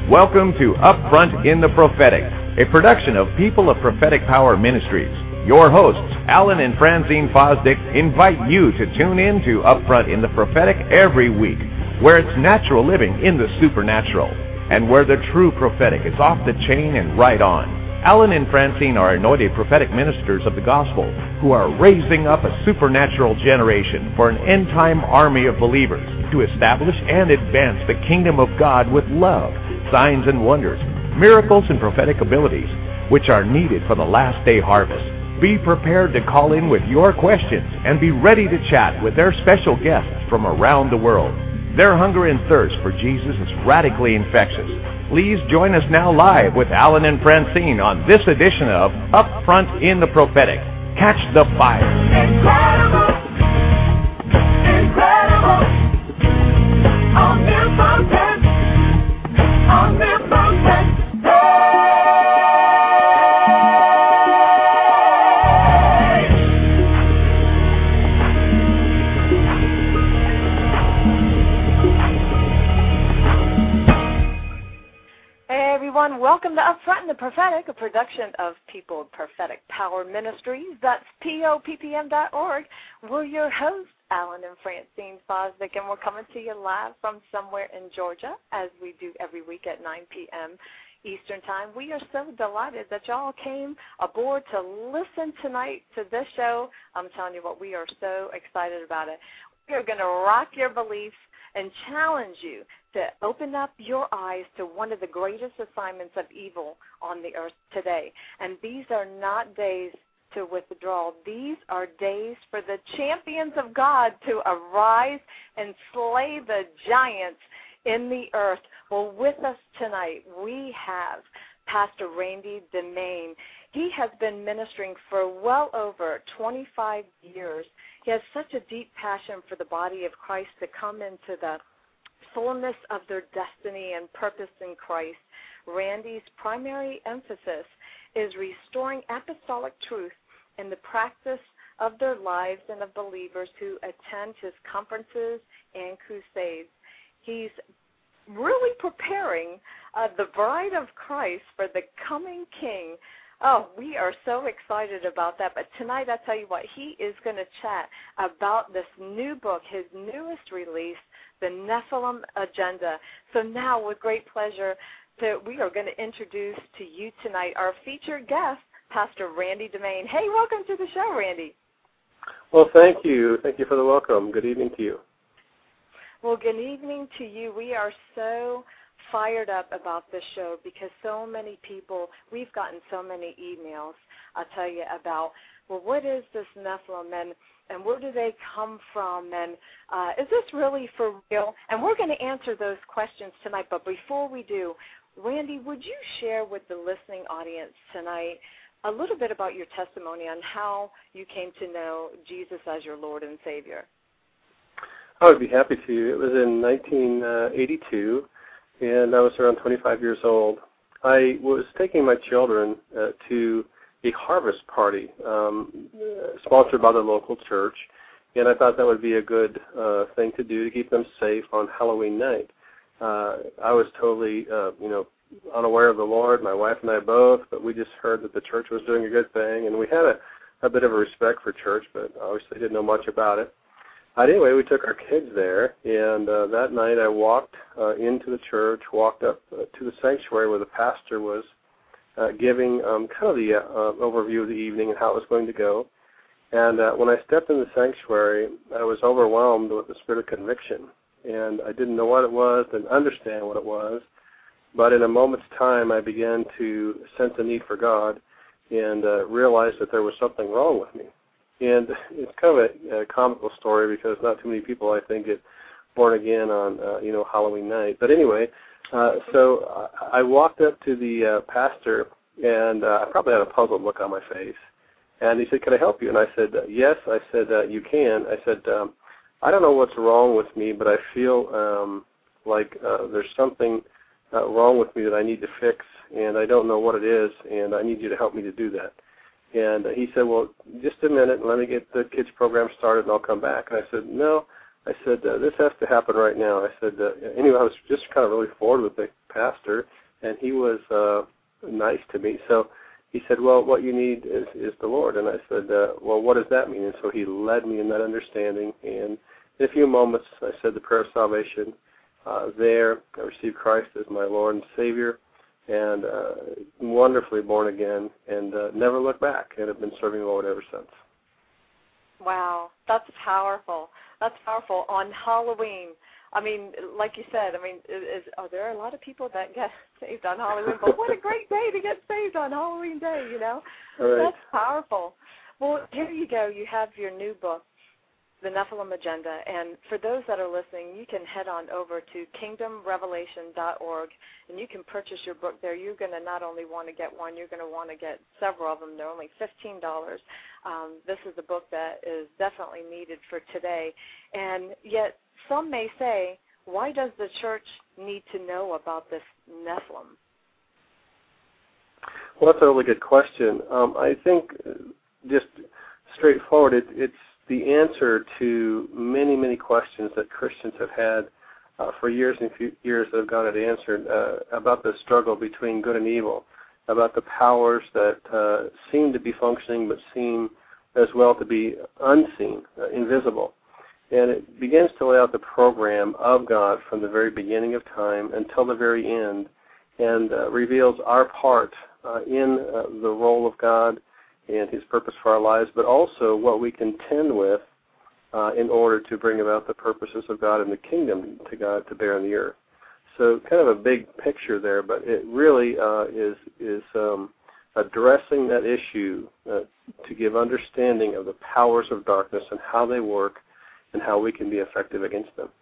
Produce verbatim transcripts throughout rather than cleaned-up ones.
Welcome to Upfront in the Prophetic, a production of People of Prophetic Power Ministries. Your hosts, Alan and Francine Fosdick, invite you to tune in to Upfront in the Prophetic every week, where it's natural living in the supernatural, and where the true prophetic is off the chain and right on. Alan and Francine are anointed prophetic ministers of the gospel who are raising up a supernatural generation for an end-time army of believers to establish and advance the kingdom of God with love, signs and wonders, miracles and prophetic abilities, which are needed for the last day harvest. Be prepared to call in with your questions and be ready to chat with their special guests from around the world. Their hunger and thirst for Jesus is radically infectious. Please join us now live with Alan and Francine on this edition of Upfront in the Prophetic. Catch the fire. Incredible, incredible, omnipotent, omnipotent. Welcome to Upfront in the Prophetic, a production of People of Prophetic Power Ministries. That's P O P P M dot org. We're your hosts, Alan and Francine Fosdick, and we're coming to you live from somewhere in Georgia, as we do every week at nine p.m. Eastern Time. We are so delighted that y'all came aboard to listen tonight to this show. I'm telling you what, we are so excited about it. We are going to rock your beliefs and challenge you to open up your eyes to one of the greatest assignments of evil on the earth today. And these are not days to withdraw. These are days for the champions of God to arise and slay the giants in the earth. Well, with us tonight, we have Pastor Randy DeMain. He has been ministering for well over twenty-five years. He has such a deep passion for the body of Christ to come into the fullness of their destiny and purpose in Christ. Randy's primary emphasis is restoring apostolic truth in the practice of their lives and of believers who attend his conferences and crusades. He's really preparing uh, the bride of Christ for the coming King. Oh, we are so excited about that. But tonight, I tell you what, he is going to chat about this new book, his newest release, The Nephilim Agenda. So now, with great pleasure, to, we are going to introduce to you tonight our featured guest, Pastor Randy DeMain. Hey, welcome to the show, Randy. Well, thank you. Thank you for the welcome. Good evening to you. Well, good evening to you. We are so fired up about this show because so many people, we've gotten so many emails, I'll tell you, about, well, what is this Nephilim and, and where do they come from and uh, is this really for real? And we're going to answer those questions tonight, but before we do, Randy, would you share with the listening audience tonight a little bit about your testimony on how you came to know Jesus as your Lord and Savior? I would be happy to. It was in nineteen eighty-two, and I was around twenty-five years old. I was taking my children uh, to a harvest party um, uh, sponsored by the local church, and I thought that would be a good uh, thing to do to keep them safe on Halloween night. Uh, I was totally, uh, you know, unaware of the Lord, my wife and I both, but we just heard that the church was doing a good thing, and we had a, a bit of a respect for church, but obviously didn't know much about it. Uh, anyway, we took our kids there, and uh, that night I walked uh, into the church, walked up uh, to the sanctuary where the pastor was uh, giving um, kind of the uh, overview of the evening and how it was going to go. And uh, when I stepped in the sanctuary, I was overwhelmed with the spirit of conviction, and I didn't know what it was, didn't understand what it was, but in a moment's time I began to sense a need for God and uh, realized that there was something wrong with me. And it's kind of a, a comical story because not too many people, I think, get born again on, uh, you know, Halloween night. But anyway, uh, so I walked up to the uh, pastor, and uh, I probably had a puzzled look on my face. And he said, "Can I help you?" And I said, "Yes." I said, uh, "You can." I said, um, "I don't know what's wrong with me, but I feel um, like uh, there's something uh, wrong with me that I need to fix, and I don't know what it is, and I need you to help me to do that." And he said, "Well, just a minute, let me get the kids program started and I'll come back." And I said, "No." I said, uh, "This has to happen right now." I said, uh, anyway, I was just kind of really forward with the pastor, and he was uh, nice to me. So he said, well, what you need is, is the Lord. And I said, uh, well, what does that mean? And so he led me in that understanding. And in a few moments, I said the prayer of salvation. Uh, there, I received Christ as my Lord and Savior, and uh, wonderfully born again, and uh, never looked back, and have been serving the Lord ever since. Wow, that's powerful. That's powerful. On Halloween, I mean, like you said, I mean, is, are there a lot of people that get saved on Halloween? But what a great day to get saved on Halloween Day, you know? Right. That's powerful. Well, here you go. You have your new book, The Nephilim Agenda. And for those that are listening, you can head on over to kingdom revelation dot org, and you can purchase your book there. You're going to not only want to get one, you're going to want to get several of them. They're only fifteen dollars. Um, this is a book that is definitely needed for today. And yet some may say, why does the church need to know about this Nephilim? Well, that's a really good question. Um, I think just straightforward, it, it's the answer to many, many questions that Christians have had uh, for years and few years that have gone unanswered uh, about the struggle between good and evil, about the powers that uh, seem to be functioning but seem as well to be unseen, uh, invisible. And it begins to lay out the program of God from the very beginning of time until the very end, and uh, reveals our part uh, in uh, the role of God and His purpose for our lives, but also what we contend with uh, in order to bring about the purposes of God and the kingdom to God to bear on the earth. So kind of a big picture there, but it really uh, is is um, addressing that issue uh, to give understanding of the powers of darkness and how they work and how we can be effective against them.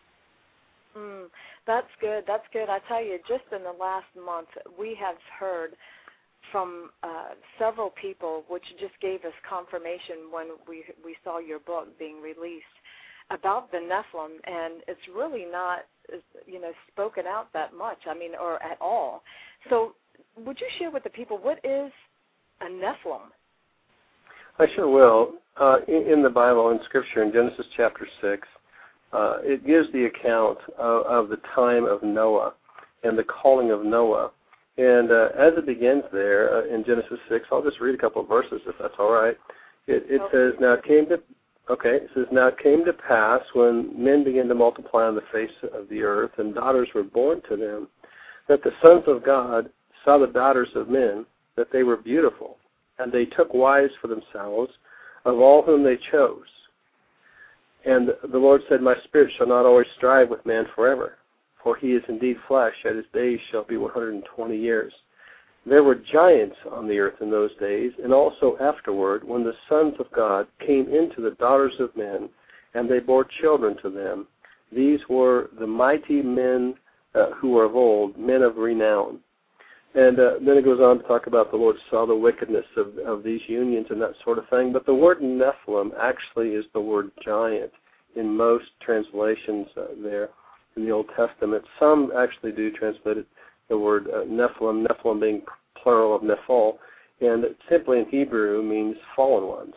Mm, that's good. That's good. I tell you, just in the last month, we have heard from uh, several people, which just gave us confirmation when we we saw your book being released, about the Nephilim, and it's really not, you know, spoken out that much, I mean, or at all. So would you share with the people, what is a Nephilim? I sure will. Uh, in, in the Bible, in Scripture, in Genesis chapter six, uh, it gives the account of, of the time of Noah and the calling of Noah. And uh, as it begins there uh, in Genesis six, I'll just read a couple of verses if that's all right. It, it okay. says, "Now it came to okay." It says, "Now it came to pass when men began to multiply on the face of the earth, and daughters were born to them, that the sons of God saw the daughters of men, that they were beautiful, and they took wives for themselves of all whom they chose. And the Lord said, My spirit shall not always strive with man forever, for he is indeed flesh, yet his days shall be one hundred twenty years. There were giants on the earth in those days, and also afterward, when the sons of God came into the daughters of men, and they bore children to them. These were the mighty men uh, who were of old, men of renown." And uh, then it goes on to talk about the Lord saw the wickedness of, of these unions and that sort of thing. But the word Nephilim actually is the word giant in most translations uh, there in the Old Testament. Some actually do translate it, the word uh, Nephilim, Nephilim being plural of Nephal, and it simply in Hebrew means fallen ones.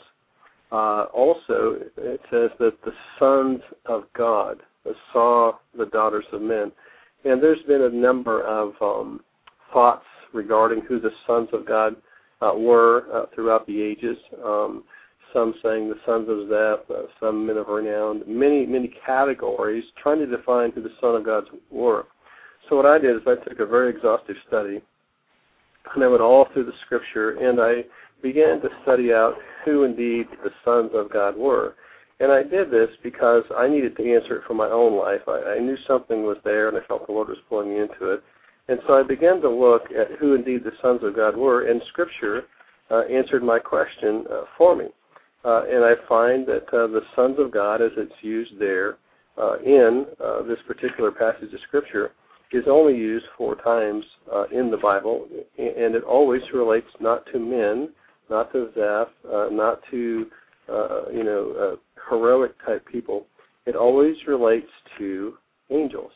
Uh, also, it says that the sons of God saw the daughters of men. And there's been a number of um, thoughts regarding who the sons of God uh, were uh, throughout the ages. Um, some saying the sons of Zeph, uh, some men of renown, many, many categories trying to define who the son of God were. So what I did is I took a very exhaustive study, and I went all through the Scripture, and I began to study out who indeed the sons of God were. And I did this because I needed to answer it for my own life. I, I knew something was there, and I felt the Lord was pulling me into it. And so I began to look at who indeed the sons of God were, and Scripture uh, answered my question uh, for me. Uh, and I find that uh, the sons of God, as it's used there uh, in uh, this particular passage of Scripture, is only used four times uh, in the Bible, and it always relates not to men, not to Zeph, uh, not to uh, you know uh, heroic type people. It always relates to angels,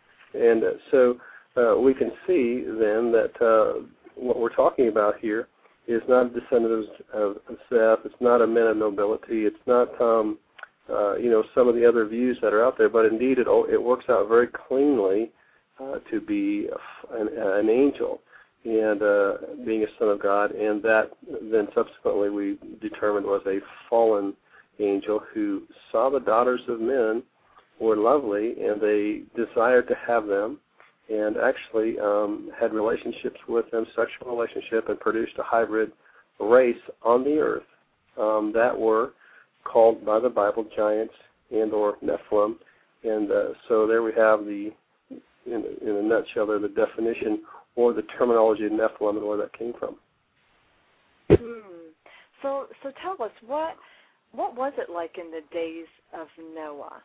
and uh, so. Uh, we can see, then, that uh, what we're talking about here is not a descendant of, of Seth. It's not a man of nobility. It's not, um, uh, you know, some of the other views that are out there. But indeed, it it works out very cleanly uh, to be a, an, an angel and uh, being a son of God, and that then subsequently we determined was a fallen angel who saw the daughters of men were lovely, and they desired to have them, and actually um, had relationships with them, sexual relationship, and produced a hybrid race on the earth um, that were called by the Bible giants and or Nephilim. And uh, so there we have the, in, in a nutshell, there the definition or the terminology of Nephilim and where that came from. Hmm. So, so tell us, what what was it like in the days of Noah?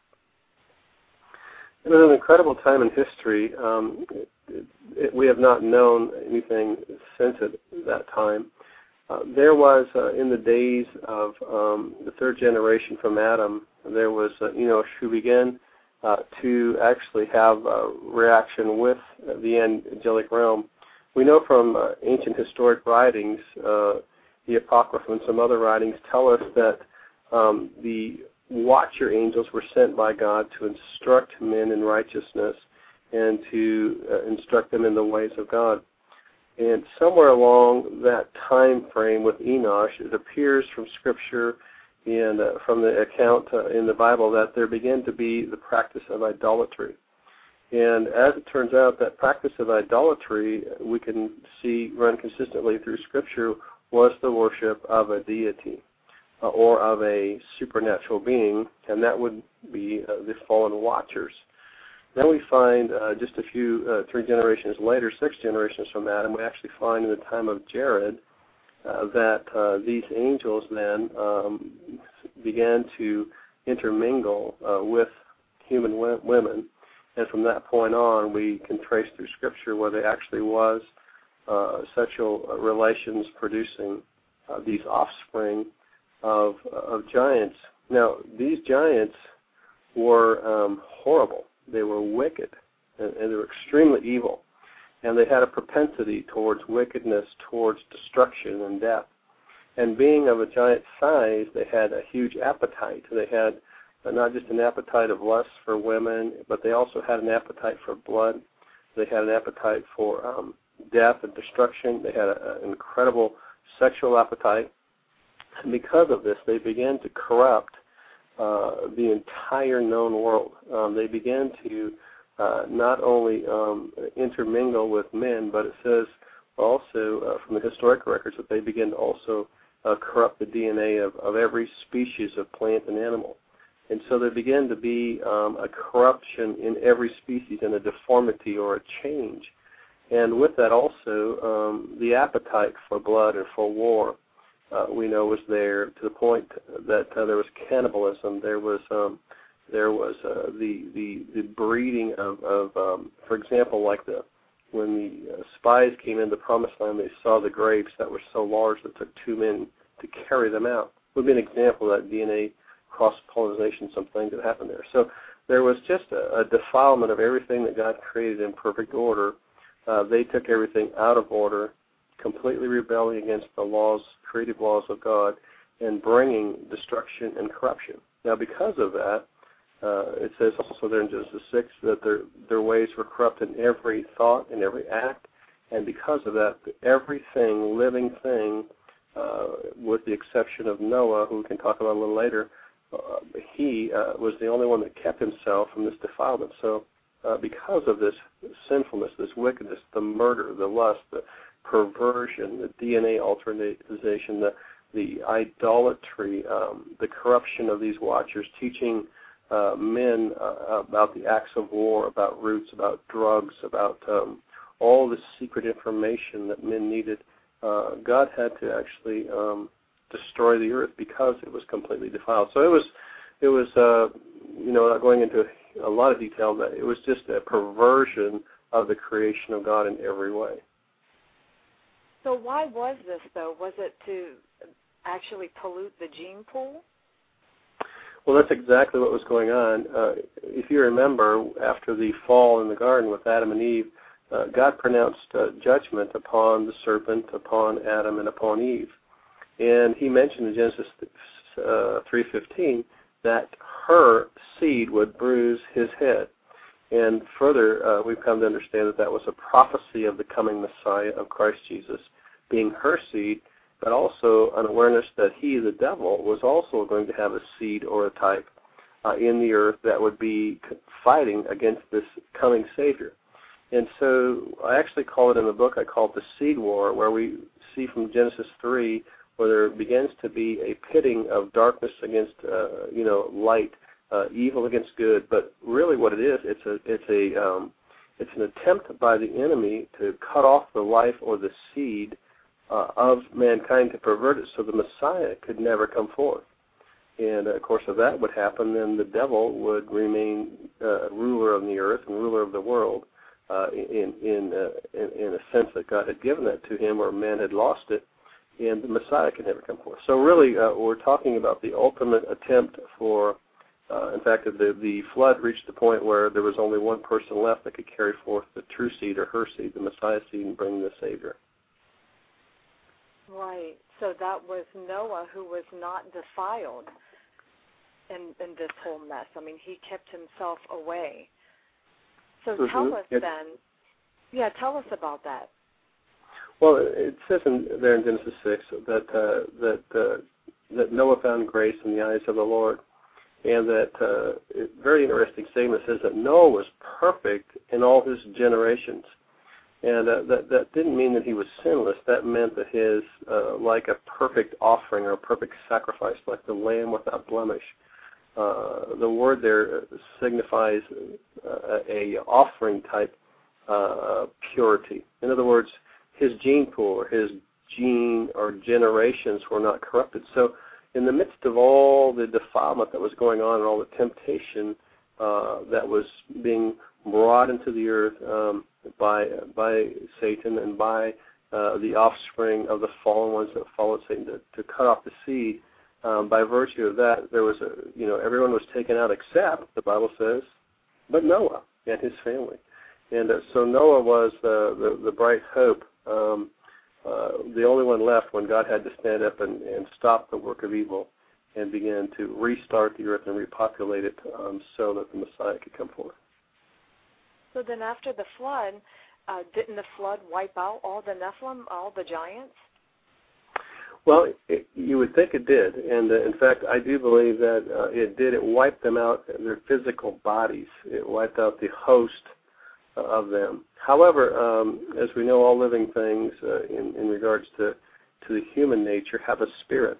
It was an incredible time in history. Um, it, it, it, we have not known anything since it, that time. Uh, there was, uh, in the days of um, the third generation from Adam, there was uh, Enosh who began uh, to actually have a reaction with uh, the angelic realm. We know from uh, ancient historic writings, uh, the Apocrypha and some other writings tell us that um, the watcher angels were sent by God to instruct men in righteousness and to uh, instruct them in the ways of God. And somewhere along that time frame with Enosh, it appears from Scripture and uh, from the account uh, in the Bible that there began to be the practice of idolatry. And as it turns out, that practice of idolatry, we can see run consistently through Scripture, was the worship of a deity uh, or of a supernatural being, and that would be uh, the fallen watchers. Then we find uh, just a few, uh, three generations later, six generations from Adam, we actually find in the time of Jared uh, that uh, these angels then um, began to intermingle uh, with human w- women. And from that point on, we can trace through Scripture where there actually was uh, sexual relations producing uh, these offspring of, of giants. Now, these giants were um, horrible. They were wicked, and, and they were extremely evil. And they had a propensity towards wickedness, towards destruction and death. And being of a giant size, they had a huge appetite. They had uh, not just an appetite of lust for women, but they also had an appetite for blood. They had an appetite for um, death and destruction. They had an incredible sexual appetite. And because of this, they began to corrupt Uh, the entire known world. Um, they began to uh, not only um, intermingle with men, but it says also uh, from the historic records that they began to also uh, corrupt the D N A of, of every species of plant and animal. And so there began to be um, a corruption in every species and a deformity or a change. And with that also, um, the appetite for blood and for war Uh, we know was there to the point that uh, there was cannibalism. There was um, there was uh, the, the the breeding of, of um, for example, like the when the uh, spies came in the Promised Land, they saw the grapes that were so large that it took two men to carry them out. Would be an example of that D N A cross-pollination, some things that happened there. So there was just a, a defilement of everything that God created in perfect order. Uh, they took everything out of order, completely rebelling against the laws, creative laws of God, and bringing destruction and corruption. Now, because of that, uh, it says also there in Genesis six that their their ways were corrupt in every thought and every act, and because of that, everything, living thing, uh, with the exception of Noah, who we can talk about a little later, uh, he uh, was the only one that kept himself from this defilement. So uh, because of this sinfulness, this wickedness, the murder, the lust, the perversion, the D N A alternation, the the idolatry, um, the corruption of these watchers, teaching uh, men uh, about the acts of war, about roots, about drugs, about um, all the secret information that men needed. Uh, God had to actually um, destroy the earth because it was completely defiled. So it was, it was, uh, you know, not going into a lot of detail, but it was just a perversion of the creation of God in every way. So why was this, though? Was it to actually pollute the gene pool? Well, that's exactly what was going on. Uh, if you remember, after the fall in the garden with Adam and Eve, uh, God pronounced uh, judgment upon the serpent, upon Adam, and upon Eve. And he mentioned in Genesis uh, three fifteen that her seed would bruise his head. And further, uh, we've come to understand that that was a prophecy of the coming Messiah of Christ Jesus being her seed, but also an awareness that he, the devil, was also going to have a seed or a type uh, in the earth that would be fighting against this coming Savior. And so I actually call it in the book, I call it the seed war, where we see from Genesis three where there begins to be a pitting of darkness against, uh, you know, light, uh, evil against good. But really what it is, it's a, it's a, um, it's an attempt by the enemy to cut off the life or the seed uh, of mankind, to pervert it so the Messiah could never come forth. And, uh, of course, if that would happen, then the devil would remain uh, ruler of the earth and ruler of the world. Uh, in in, uh, in in a sense that God had given that to him, or man had lost it, and the Messiah could never come forth. So really, uh, we're talking about the ultimate attempt for, uh, in fact, the the flood reached the point where there was only one person left that could carry forth the true seed, or her seed, the Messiah seed, and bring the Savior. Right. So that was Noah, who was not defiled in, in this whole mess. I mean, he kept himself away. So mm-hmm. tell us it, then, yeah, tell us about that. Well, it says in, there in Genesis six that uh, that uh, that Noah found grace in the eyes of the Lord, and that uh, it, very interesting statement says that Noah was perfect in all his generations, and uh, that that didn't mean that he was sinless. That meant that his uh, like a perfect offering or a perfect sacrifice, like the lamb without blemish. Uh, the word there signifies uh, a offering type uh, purity. In other words, his gene pool or his gene or generations were not corrupted. So in the midst of all the defilement that was going on and all the temptation uh, that was being brought into the earth um, by by Satan and by uh, the offspring of the fallen ones that followed Satan to, to cut off the seed, Um, by virtue of that, there was a, you know, everyone was taken out except, the Bible says, but Noah and his family. And uh, so Noah was uh, the, the bright hope, um, uh, the only one left when God had to stand up and, and stop the work of evil and begin to restart the earth and repopulate it um, so that the Messiah could come forth. So then after the flood, uh, didn't the flood wipe out all the Nephilim, all the giants? Well, it, you would think it did, and uh, in fact, I do believe that uh, it did. It wiped them out, their physical bodies. It wiped out the host uh, of them. However, um, as we know, all living things uh, in, in regards to, to the human nature have a spirit.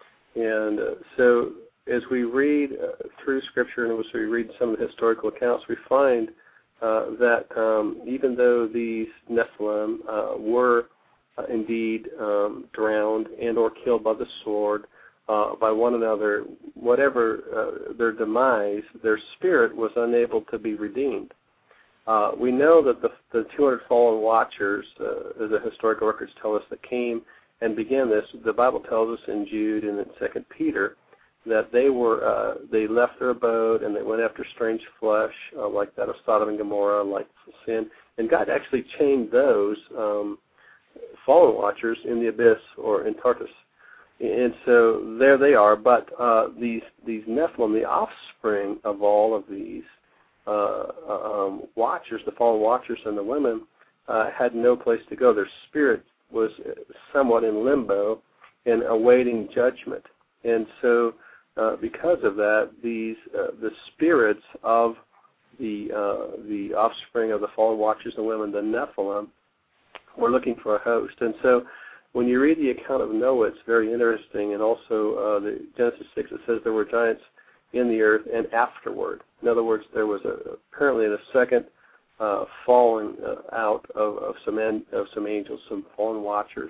And uh, so as we read uh, through Scripture and as we read some of the historical accounts, we find uh, that um, even though these Nephilim uh, were Uh, indeed um, drowned and or killed by the sword, uh, by one another, whatever uh, their demise, their spirit was unable to be redeemed. Uh, we know that the, the two hundred fallen watchers, uh, as the historical records tell us, that came and began this, the Bible tells us in Jude and in Second Peter that they were uh, they left their abode and they went after strange flesh, uh, like that of Sodom and Gomorrah, like sin, and God actually chained those um, fallen watchers in the abyss or in Tartarus. And so there they are, but uh, these these Nephilim, the offspring of all of these uh, um, watchers, the fallen watchers and the women, uh, had no place to go. Their spirit was somewhat in limbo and awaiting judgment. And so uh, because of that, these uh, the spirits of the uh, the offspring of the fallen watchers and women, the Nephilim, we're looking for a host. And so when you read the account of Noah, it's very interesting. And also uh, the Genesis six, it says there were giants in the earth and afterward. In other words, there was a, apparently a second uh, falling uh, out of, of, some en- of some angels, some fallen watchers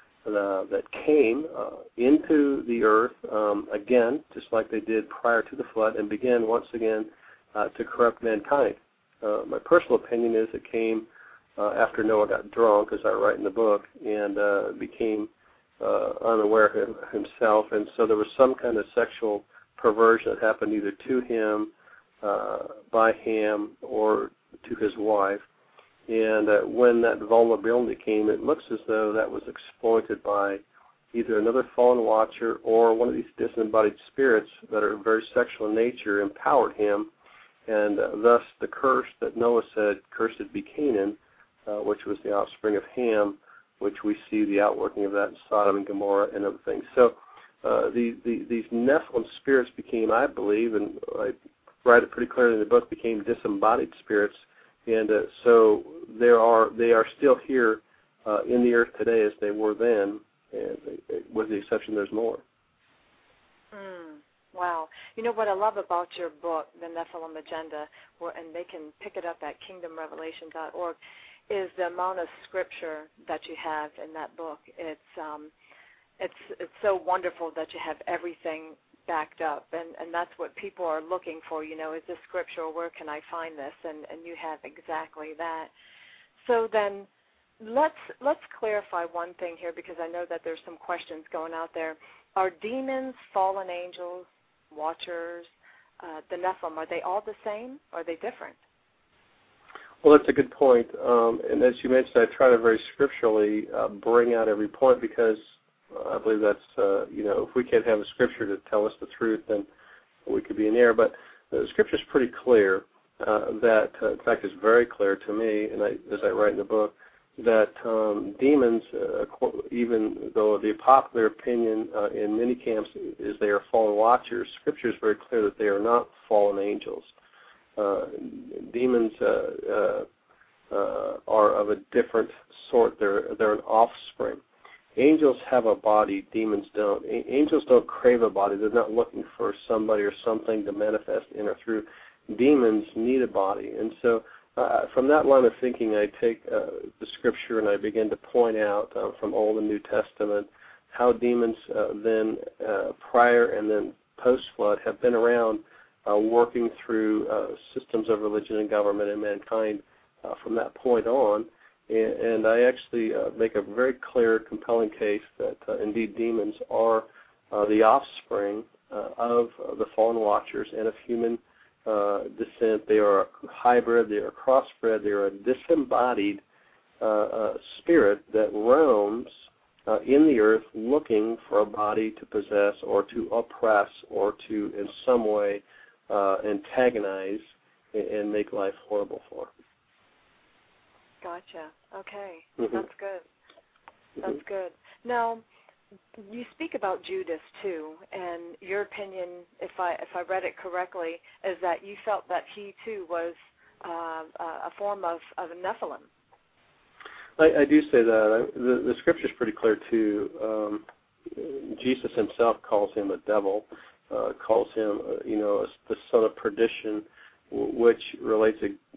uh, that came uh, into the earth um, again, just like they did prior to the flood, and began once again uh, to corrupt mankind. Uh, my personal opinion is it came Uh, after Noah got drunk, as I write in the book, and uh, became uh, unaware of himself, and so there was some kind of sexual perversion that happened either to him, uh, by him, or to his wife. And uh, when that vulnerability came, it looks as though that was exploited by either another fallen watcher or one of these disembodied spirits that are very sexual in nature, empowered him, and uh, thus the curse that Noah said, "Cursed be Canaan," uh, which was the offspring of Ham, which we see the outworking of that in Sodom and Gomorrah and other things. So uh, the, the, these Nephilim spirits became, I believe, and I write it pretty clearly in the book, became disembodied spirits, and uh, so there are they are still here uh, in the earth today as they were then, and with the exception there's more. Mm, wow. You know what I love about your book, The Nephilim Agenda, where, and they can pick it up at kingdom revelation dot org, is the amount of scripture that you have in that book. It's um, it's it's so wonderful that you have everything backed up, and, and that's what people are looking for. You know, is this scripture? Where can I find this? And and you have exactly that. So then, let's let's clarify one thing here, because I know that there's some questions going out there. Are demons, fallen angels, watchers, uh, the Nephilim, are they all the same, or are they different? Well, that's a good point. Um, and as you mentioned, I try to very scripturally uh, bring out every point, because I believe that's, uh, you know, if we can't have a scripture to tell us the truth, then we could be in error. But the scripture is pretty clear uh, that, uh, in fact, it's very clear to me, and I, as I write in the book, that um, demons, uh, even though the popular opinion uh, in many camps is they are fallen watchers, scripture is very clear that they are not fallen angels. Uh, demons uh, uh, uh, are of a different sort. They're they're an offspring. Angels have a body. Demons don't. A- angels don't crave a body. They're not looking for somebody or something to manifest in or through. Demons need a body, and so uh, from that line of thinking, I take uh, the scripture and I begin to point out uh, from Old and New Testament how demons uh, then uh, prior and then post-flood have been around, Uh, working through uh, systems of religion and government and mankind uh, from that point on. And, and I actually uh, make a very clear, compelling case that uh, indeed demons are uh, the offspring uh, of uh, the fallen watchers and of human uh, descent. They are a hybrid, they are a crossbred, they are a disembodied uh, uh, spirit that roams uh, in the earth looking for a body to possess or to oppress or to in some way Uh, antagonize and make life horrible for. Gotcha. Okay. Mm-hmm. That's good. That's mm-hmm. good. Now, you speak about Judas too, and your opinion, if I if I read it correctly, is that you felt that he too was uh, a form of, of a Nephilim. I, I do say that. I, the, the scripture is pretty clear too. Um, Jesus himself calls him a devil. Uh, calls him, uh, you know, the son of perdition, w- which relates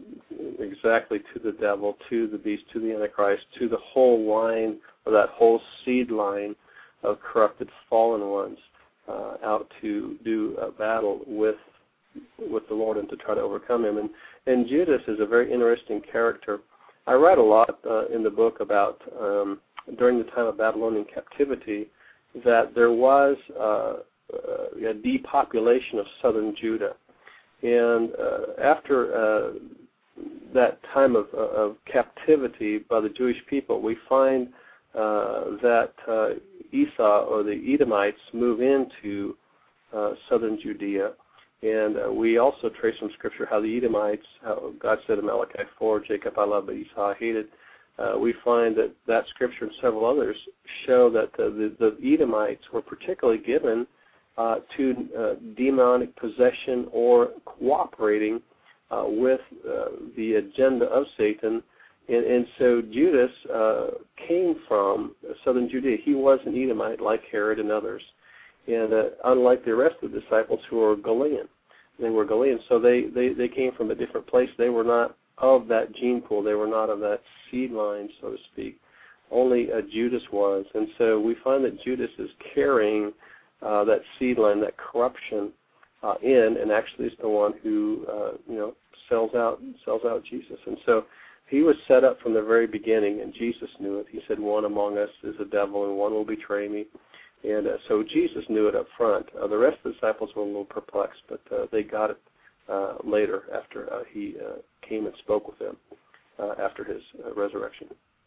exactly to the devil, to the beast, to the Antichrist, to the whole line, or that whole seed line of corrupted fallen ones uh, out to do a battle with with the Lord and to try to overcome him. And, and Judas is a very interesting character. I write a lot uh, in the book about, um, during the time of Babylonian captivity, that there was uh, Uh, a depopulation of southern Judah. And uh, after uh, that time of, of captivity by the Jewish people, we find uh, that uh, Esau, or the Edomites, move into uh, southern Judea. And uh, we also trace from Scripture how the Edomites, how God said in Malachi four, Jacob I loved, but Esau I hated. Uh, we find that that Scripture and several others show that uh, the, the Edomites were particularly given Uh, to uh, demonic possession or cooperating uh, with uh, the agenda of Satan. And, and so Judas uh, came from southern Judea. He was an Edomite like Herod and others. And uh, unlike the rest of the disciples who were Galilean, they were Galilean. So they, they, they came from a different place. They were not of that gene pool. They were not of that seed line, so to speak. Only uh, Judas was. And so we find that Judas is carrying Uh, that seed line, that corruption uh, in, and actually is the one who, uh, you know, sells out sells out Jesus. And so he was set up from the very beginning, and Jesus knew it. He said, "One among us is a devil, and one will betray me." And uh, so Jesus knew it up front. Uh, the rest of the disciples were a little perplexed, but uh, they got it uh, later after uh, he uh, came and spoke with them uh, after his uh, resurrection.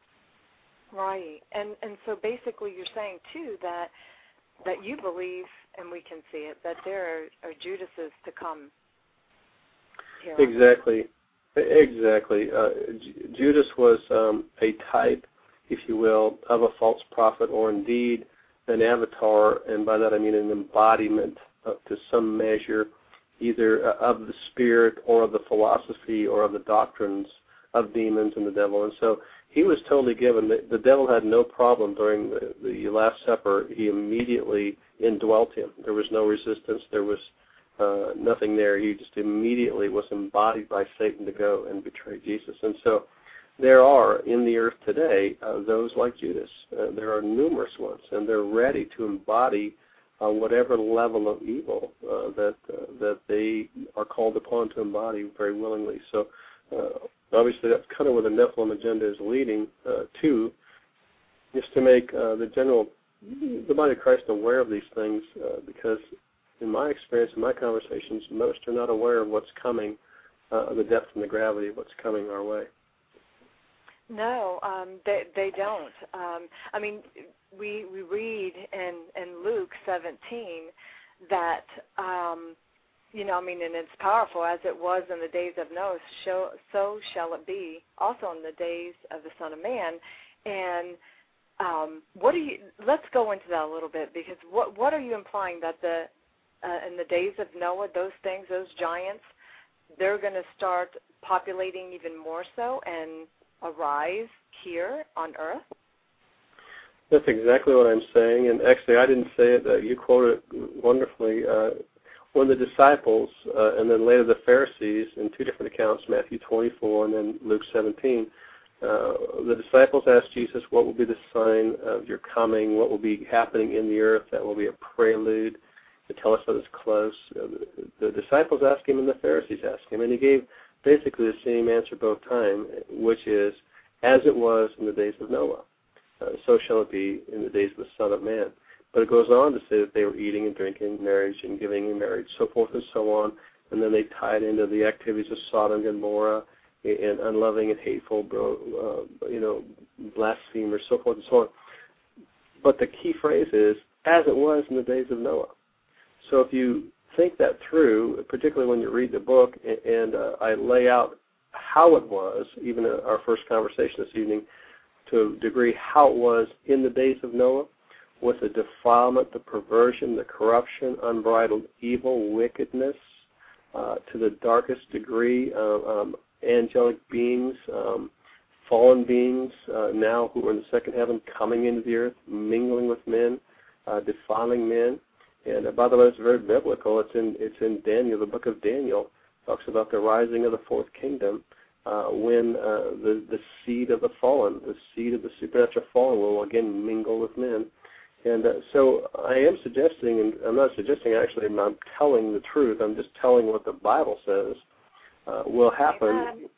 Right. And and so basically you're saying, too, that that you believe, and we can see it, that there are, are Judases to come. here. Exactly. Exactly. Uh, J- Judas was um, a type, if you will, of a false prophet, or indeed an avatar, and by that I mean an embodiment uh, to some measure, either uh, of the spirit or of the philosophy or of the doctrines of demons and the devil. And so he was totally given. The, the devil had no problem during the, the Last Supper. He immediately indwelt him. There was no resistance. There was uh, nothing there. He just immediately was embodied by Satan to go and betray Jesus. And so there are in the earth today uh, those like Judas. Uh, there are numerous ones, and they're ready to embody uh, whatever level of evil uh, that uh, that they are called upon to embody very willingly. So uh, obviously that's kind of where the Nephilim agenda is leading uh, to, just to make uh, the general, the body of Christ aware of these things, uh, because in my experience, in my conversations, most are not aware of what's coming, uh, the depth and the gravity of what's coming our way. No, um, they they don't. Um, I mean, we we read in, in Luke seventeen that, um, you know, I mean, and it's powerful, as it was in the days of Noah, so, so shall it be also in the days of the Son of Man. And um, what do you? Let's go into that a little bit, because what what are you implying, that the uh, in the days of Noah, those things, those giants, they're going to start populating even more so and arise here on earth? That's exactly what I'm saying, and actually I didn't say it. Uh, you quoted it wonderfully. Uh, when the disciples uh, and then later the Pharisees, in two different accounts, Matthew twenty-four and then Luke seventeen, uh, the disciples asked Jesus, what will be the sign of your coming? What will be happening in the earth that will be a prelude to tell us that it's close? Uh, the, the disciples asked him and the Pharisees asked him, and he gave basically the same answer both times, which is, as it was in the days of Noah, uh, so shall it be in the days of the Son of Man. But it goes on to say that they were eating and drinking, marriage and giving in marriage, so forth and so on, and then they tied into the activities of Sodom and Gomorrah and unloving and hateful, uh, you know, blasphemers, so forth and so on. But the key phrase is, as it was in the days of Noah. So if you think that through, particularly when you read the book, and uh, I lay out how it was, even in our first conversation this evening, to a degree how it was in the days of Noah, with the defilement, the perversion, the corruption, unbridled evil, wickedness, uh, to the darkest degree, uh, um, angelic beings, um, fallen beings uh, now who are in the second heaven, coming into the earth, mingling with men, uh, defiling men. And uh, by the way, it's very biblical. It's in it's in Daniel, the book of Daniel, talks about the rising of the fourth kingdom, uh, when uh, the the seed of the fallen, the seed of the supernatural fallen, will again mingle with men. And uh, so I am suggesting, and I'm not suggesting actually, I'm not telling the truth. I'm just telling what the Bible says uh, will happen Amen.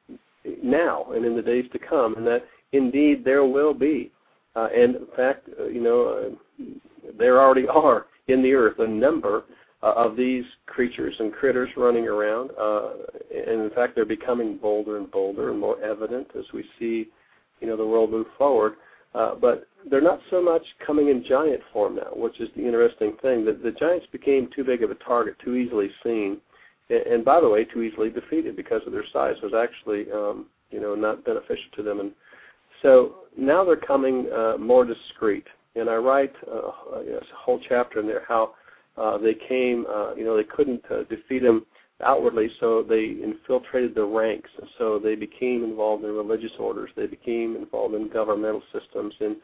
now and in the days to come, and that indeed there will be, uh, and in fact, uh, you know, uh, there already are in the earth a number uh, of these creatures and critters running around, uh, and in fact they're becoming bolder and bolder and more evident as we see, you know, the world move forward. Uh, but they're not so much coming in giant form now, which is the interesting thing. That the giants became too big of a target, too easily seen, and, and by the way, too easily defeated because of their size was actually, um, you know, not beneficial to them. And so now they're coming uh, more discreet. And I write uh, a whole chapter in there how uh, they came, uh, you know, they couldn't uh, defeat them outwardly, so they infiltrated the ranks. And so they became involved in religious orders. They became involved in governmental systems, in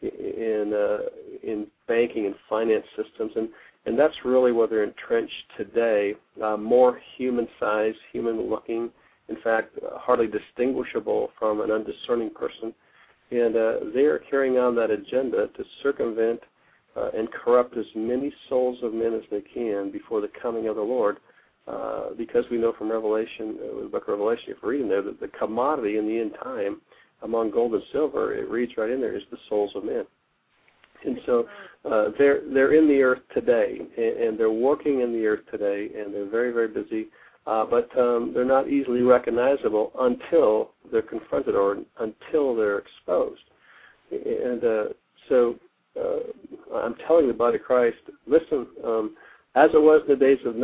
in uh, in banking and finance systems, and and that's really where they're entrenched today. Uh, more human-sized, human-looking, in fact, uh, hardly distinguishable from an undiscerning person. And uh, they are carrying on that agenda to circumvent uh, and corrupt as many souls of men as they can before the coming of the Lord, uh, because we know from Revelation, uh, the book of Revelation, if you're reading there, that the commodity in the end time among gold and silver, it reads right in there, is the souls of men. And so uh, they're they're in the earth today, and, and they're working in the earth today, and they're very, very busy. Uh, but um, they're not easily recognizable until they're confronted or until they're exposed. And uh, so uh, I'm telling the body of Christ, listen, um, as it was in the days of Noah,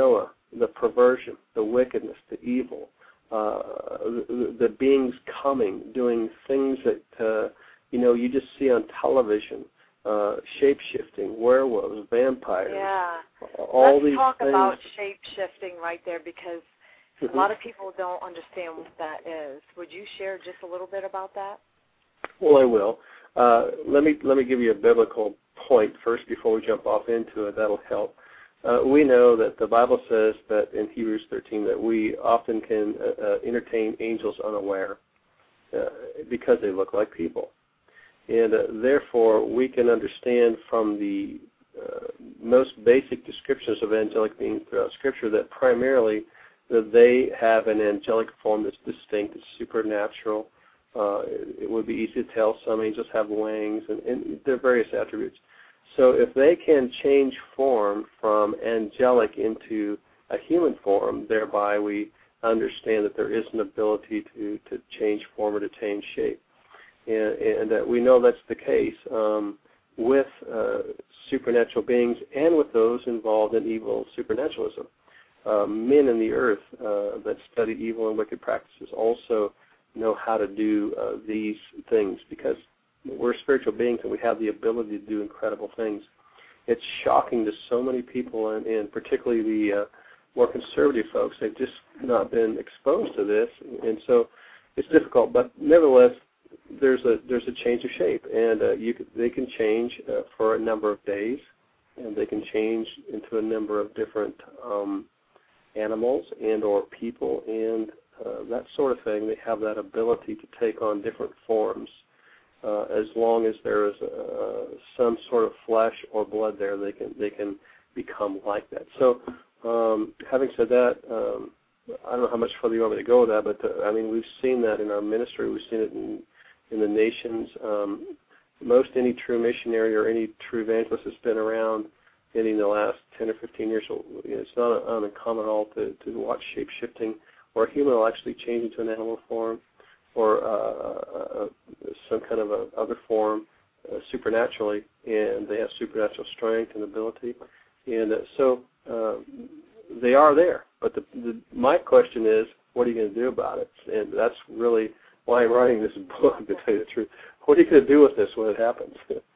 the perversion, the wickedness, the evil, uh, the, the beings coming, doing things that, uh, you know, you just see on television, uh, shape-shifting, werewolves, vampires. Yeah. All Let's these talk things. about shape-shifting right there, because mm-hmm. a lot of people don't understand what that is. Would you share just a little bit about that? Well, I will. Uh, let me let me give you a biblical point first before we jump off into it. That'll help. Uh, we know that the Bible says that in Hebrews thirteen that we often can uh, uh, entertain angels unaware uh, because they look like people. And uh, therefore, we can understand from the uh, most basic descriptions of angelic beings throughout Scripture that primarily that they have an angelic form that's distinct, it's supernatural. Uh, it, it would be easy to tell. Some angels have wings, and, and there are various attributes. So if they can change form from angelic into a human form, thereby we understand that there is an ability to, to change form or to change shape. And, and uh, we know that's the case um, with uh, supernatural beings and with those involved in evil supernaturalism. Uh, men in the earth uh, that study evil and wicked practices also know how to do uh, these things because we're spiritual beings and we have the ability to do incredible things. It's shocking to so many people, and, and particularly the uh, more conservative folks. They've just not been exposed to this, and so it's difficult. But nevertheless, there's a there's a change of shape, and uh, you could, they can change uh, for a number of days, and they can change into a number of different um, animals and or people and uh, that sort of thing. They have that ability to take on different forms. Uh, as long as there is uh, some sort of flesh or blood there, they can they can become like that. So, um, having said that, um, I don't know how much further you want me to go with that, but uh, I mean we've seen that in our ministry. We've seen it in in the nations. Um, most any true missionary or any true evangelist that's been around in the last ten or fifteen years, it's not uncommon at all to, to watch shape shifting, or a human will actually change into an animal form, or uh, uh, some kind of a other form uh, supernaturally, and they have supernatural strength and ability. And uh, so uh, they are there. But the, the, my question is, what are you going to do about it? And that's really why I'm writing this book, to tell you the truth. What are you going to do with this when it happens?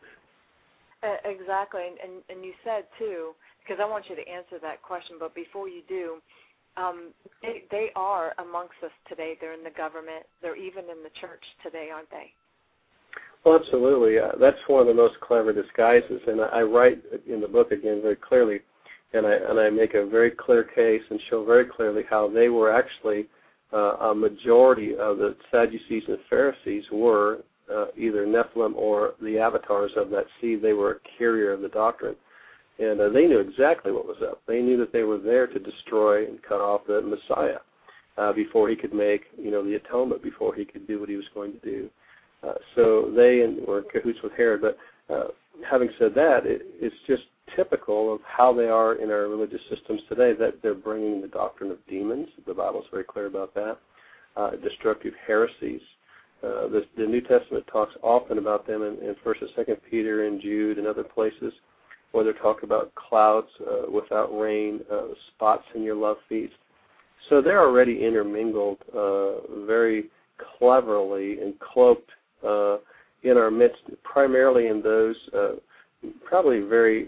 Exactly. And, and, and you said, too, because I want you to answer that question, but before you do, Um, they, they are amongst us today. They're in the government. They're even in the church today, aren't they? Well, absolutely. Uh, that's one of the most clever disguises, and I, I write in the book again very clearly, and I and I make a very clear case and show very clearly how they were actually uh, a majority of the Sadducees and Pharisees were uh, either Nephilim or the avatars of that seed. They were a carrier of the doctrine. And uh, they knew exactly what was up. They knew that they were there to destroy and cut off the Messiah uh, before he could make, you know, the atonement, before he could do what he was going to do. Uh, so they and, were in cahoots with Herod. But uh, having said that, it, it's just typical of how they are in our religious systems today, that they're bringing the doctrine of demons. The Bible is very clear about that. Uh, destructive heresies. Uh, the, the New Testament talks often about them in, in First and Second Peter and Jude and other places, where they're talking about clouds uh, without rain, uh, spots in your love feast. So they're already intermingled uh, very cleverly and cloaked uh, in our midst, primarily in those uh, probably very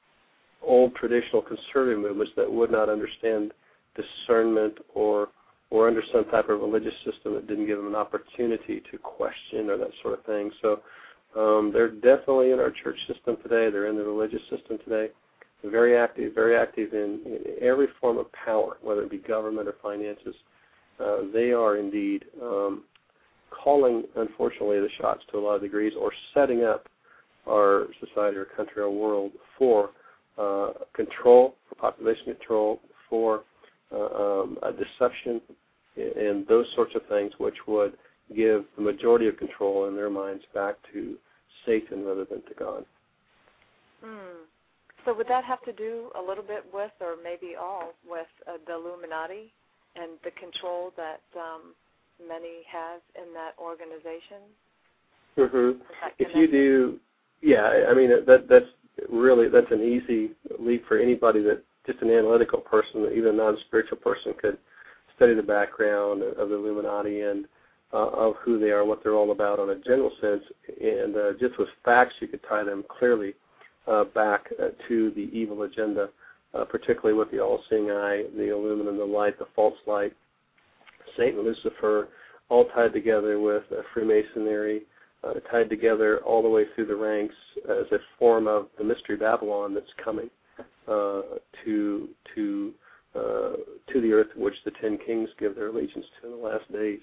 old traditional conservative movements that would not understand discernment or or under some type of religious system that didn't give them an opportunity to question or that sort of thing. So Um, they're definitely in our church system today. They're in the religious system today. They're very active, very active in, in every form of power, whether it be government or finances. Uh, they are indeed um, calling, unfortunately, the shots to a lot of degrees, or setting up our society, our country, our world for uh, control, for population control, for uh, um, a deception, and those sorts of things, which would give the majority of control in their minds back to Satan rather than to God. Mm. So would that have to do a little bit with, or maybe all, with uh, the Illuminati and the control that um, many have in that organization? Mm-hmm. If you do, yeah, I mean, that that's really, that's an easy leap for anybody that just an analytical person, even a non-spiritual person could study the background of the Illuminati and uh, of who they are, what they're all about on a general sense, and uh, just with facts you could tie them clearly uh, back uh, to the evil agenda, uh, particularly with the all-seeing eye, the illuminum, the light, the false light, Satan, Lucifer, all tied together with uh, Freemasonry, uh, tied together all the way through the ranks as a form of the mystery Babylon that's coming uh, to to uh, to the earth, which the ten kings give their allegiance to in the last days.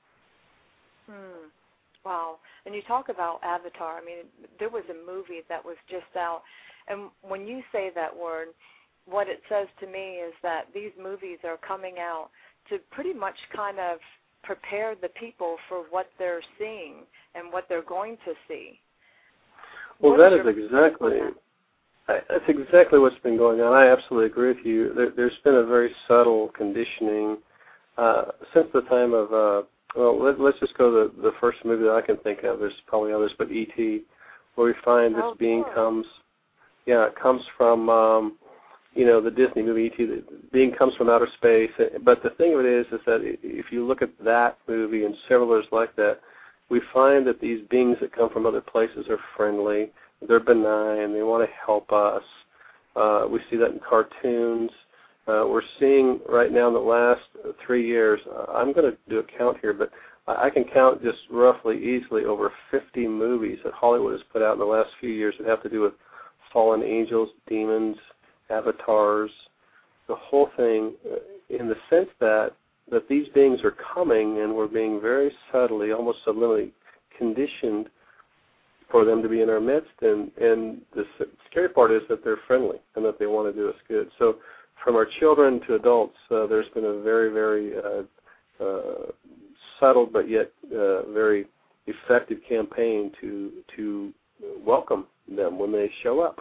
Hmm. Wow. And you talk about Avatar. I mean, there was a movie that was just out, and when you say that word, what it says to me is that these movies are coming out to pretty much kind of prepare the people for what they're seeing and what they're going to see. Well, what that is, is exactly I, that's exactly what's been going on. I absolutely agree with you. There, there's been a very subtle conditioning uh, since the time of, uh, well, let, let's just go to the, the first movie that I can think of. There's probably others, but E T, where we find this oh, being sure. comes, yeah, it comes from, um, you know, the Disney movie E T, the being comes from outer space. But the thing of it is, is that if you look at that movie and several others like that, we find that these beings that come from other places are friendly, they're benign, they want to help us. Uh, we see that in cartoons. Uh, we're seeing right now in the last three years, uh, I'm going to do a count here, but I can count just roughly easily over fifty movies that Hollywood has put out in the last few years that have to do with fallen angels, demons, avatars, the whole thing, in the sense that that these beings are coming and we're being very subtly, almost subliminally conditioned for them to be in our midst. And, and the scary part is that they're friendly and that they want to do us good. So from our children to adults, uh, there's been a very, very uh, uh, subtle but yet uh, very effective campaign to to welcome them when they show up.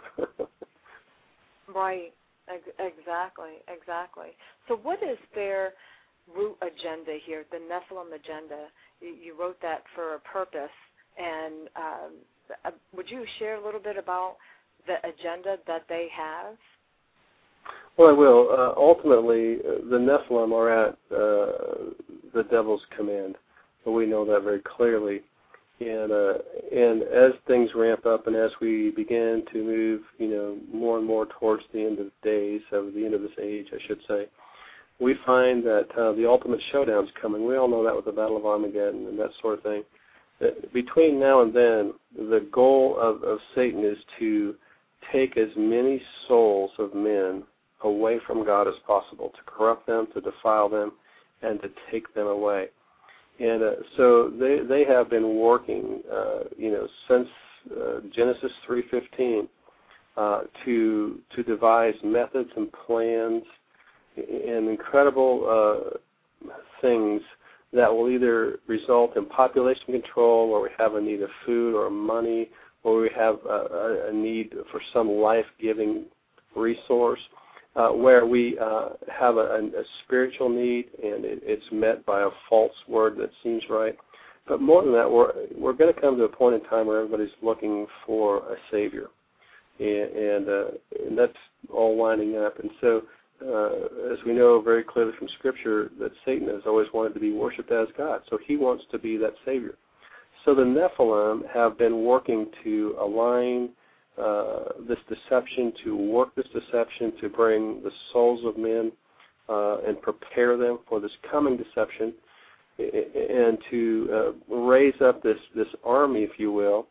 Right. Exactly. Exactly. So what is their root agenda here, the Nephilim agenda? You wrote that for a purpose. And um, uh, would you share a little bit about the agenda that they have? Well, I will. Uh, ultimately, uh, the Nephilim are at uh, the devil's command. We know that very clearly. And uh, and as things ramp up and as we begin to move, you know, more and more towards the end of days, of the end of this age, I should say, we find that uh, the ultimate showdown's coming. We all know that with the Battle of Armageddon and that sort of thing. That between now and then, the goal of, of Satan is to take as many souls of men away from God as possible, to corrupt them, to defile them, and to take them away. And uh, so they they have been working, uh, you know, since uh, Genesis three fifteen uh, to to devise methods and plans and incredible uh, things that will either result in population control, or we have a need of food or money, or we have a, a need for some life-giving resource. Uh, where we uh, have a, a, a spiritual need and it, it's met by a false word that seems right. But more than that, we're we're going to come to a point in time where everybody's looking for a Savior, and and, uh, and that's all lining up. And so, uh, as we know very clearly from Scripture, that Satan has always wanted to be worshipped as God, so he wants to be that Savior. So the Nephilim have been working to align Uh, this deception, to work this deception, to bring the souls of men uh, and prepare them for this coming deception, and to uh, raise up this, this army, if you will,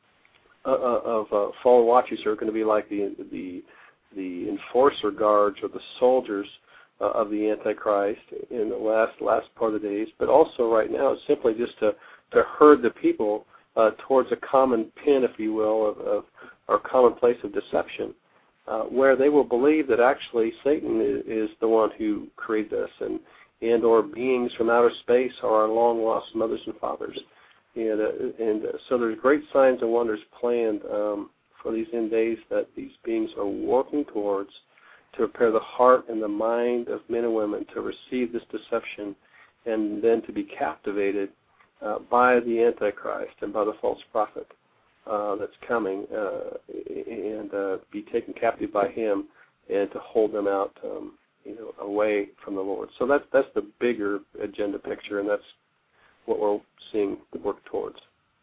uh, of uh, fallen watchers who are going to be like the the, the enforcer guards or the soldiers uh, of the Antichrist in the last last part of the days. But also right now, it's simply just to, to herd the people uh, towards a common pen, if you will, of, of or common place of deception, uh, where they will believe that actually Satan is, is the one who created us, and and or beings from outer space are our long-lost mothers and fathers. And, uh, and uh, so there's great signs and wonders planned um, for these end days that these beings are working towards to prepare the heart and the mind of men and women to receive this deception and then to be captivated uh, by the Antichrist and by the false prophet. Uh, that's coming uh, and uh, be taken captive by him and to hold them out, um, you know, away from the Lord. So that's that's the bigger agenda picture, and that's what we're seeing work towards.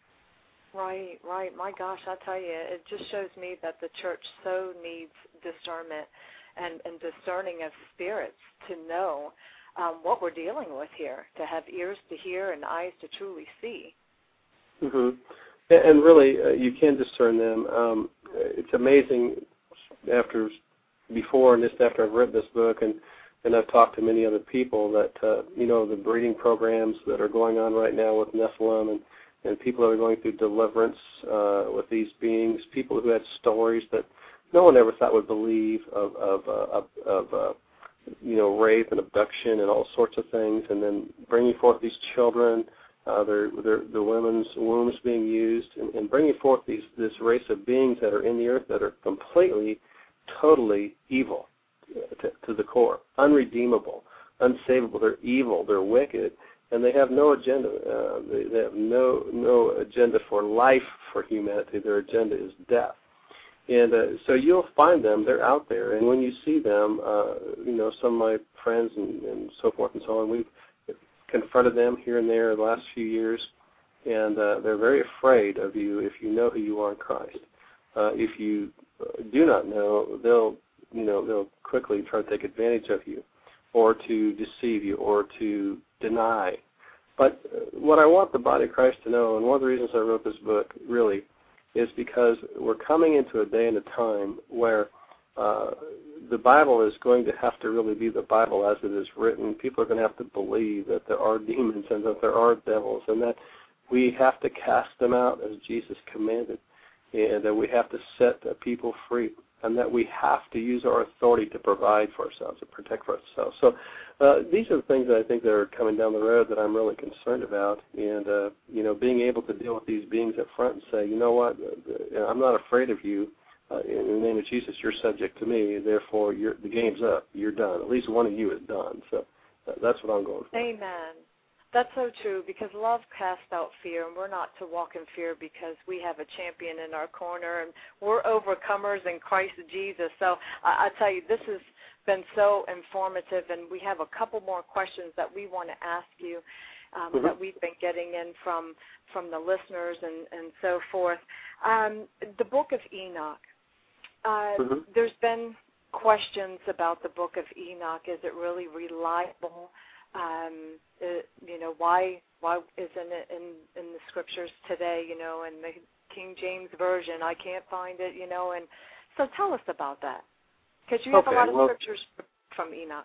Right, right. My gosh, I tell you, it just shows me that the church so needs discernment and, and discerning of spirits to know um, what we're dealing with here, to have ears to hear and eyes to truly see. Mm-hmm. And really, uh, you can discern them. Um, it's amazing after, before and just after I've written this book, and, and I've talked to many other people that, uh, you know, the breeding programs that are going on right now with Nephilim, and, and people that are going through deliverance uh, with these beings, people who had stories that no one ever thought would believe of, of, uh, of, of uh, you know, rape and abduction and all sorts of things, and then bringing forth these children, Uh, they're, they're, the women's wombs being used, and, and bringing forth these this race of beings that are in the earth that are completely, totally evil to, to the core, unredeemable, unsavable. They're evil, they're wicked, and they have no agenda. Uh, they, they have no no agenda for life for humanity. Their agenda is death. And uh, so you'll find them. They're out there, and when you see them, uh, you know, some of my friends and, and so forth and so on, we've confronted them here and there the last few years, and uh, they're very afraid of you if you know who you are in Christ. Uh, if you do not know, they'll you know they'll quickly try to take advantage of you, or to deceive you, or to deny. But what I want the body of Christ to know, and one of the reasons I wrote this book really, is because we're coming into a day and a time where uh, the Bible is going to have to really be the Bible as it is written. People are going to have to believe that there are demons and that there are devils, and that we have to cast them out as Jesus commanded, and that we have to set people free, and that we have to use our authority to provide for ourselves, to protect for ourselves. So uh, these are the things that I think that are coming down the road that I'm really concerned about, and uh, you know, being able to deal with these beings up front and say, you know what, I'm not afraid of you. Uh, in the name of Jesus, you're subject to me. Therefore, you're, the game's up. You're done. At least one of you is done. So uh, that's what I'm going for. Amen. That's so true, because love casts out fear, and we're not to walk in fear because we have a champion in our corner, and we're overcomers in Christ Jesus. So I, I tell you, this has been so informative, and we have a couple more questions that we want to ask you um, mm-hmm. that we've been getting in from from the listeners and, and so forth. Um, the Book of Enoch. Uh, mm-hmm. There's been questions about the Book of Enoch. Is it really reliable? Um, it, you know, why why isn't it in, in the scriptures today? You know, in the King James Version, I can't find it. You know, and so tell us about that, because you have okay, a lot of well, scriptures from Enoch.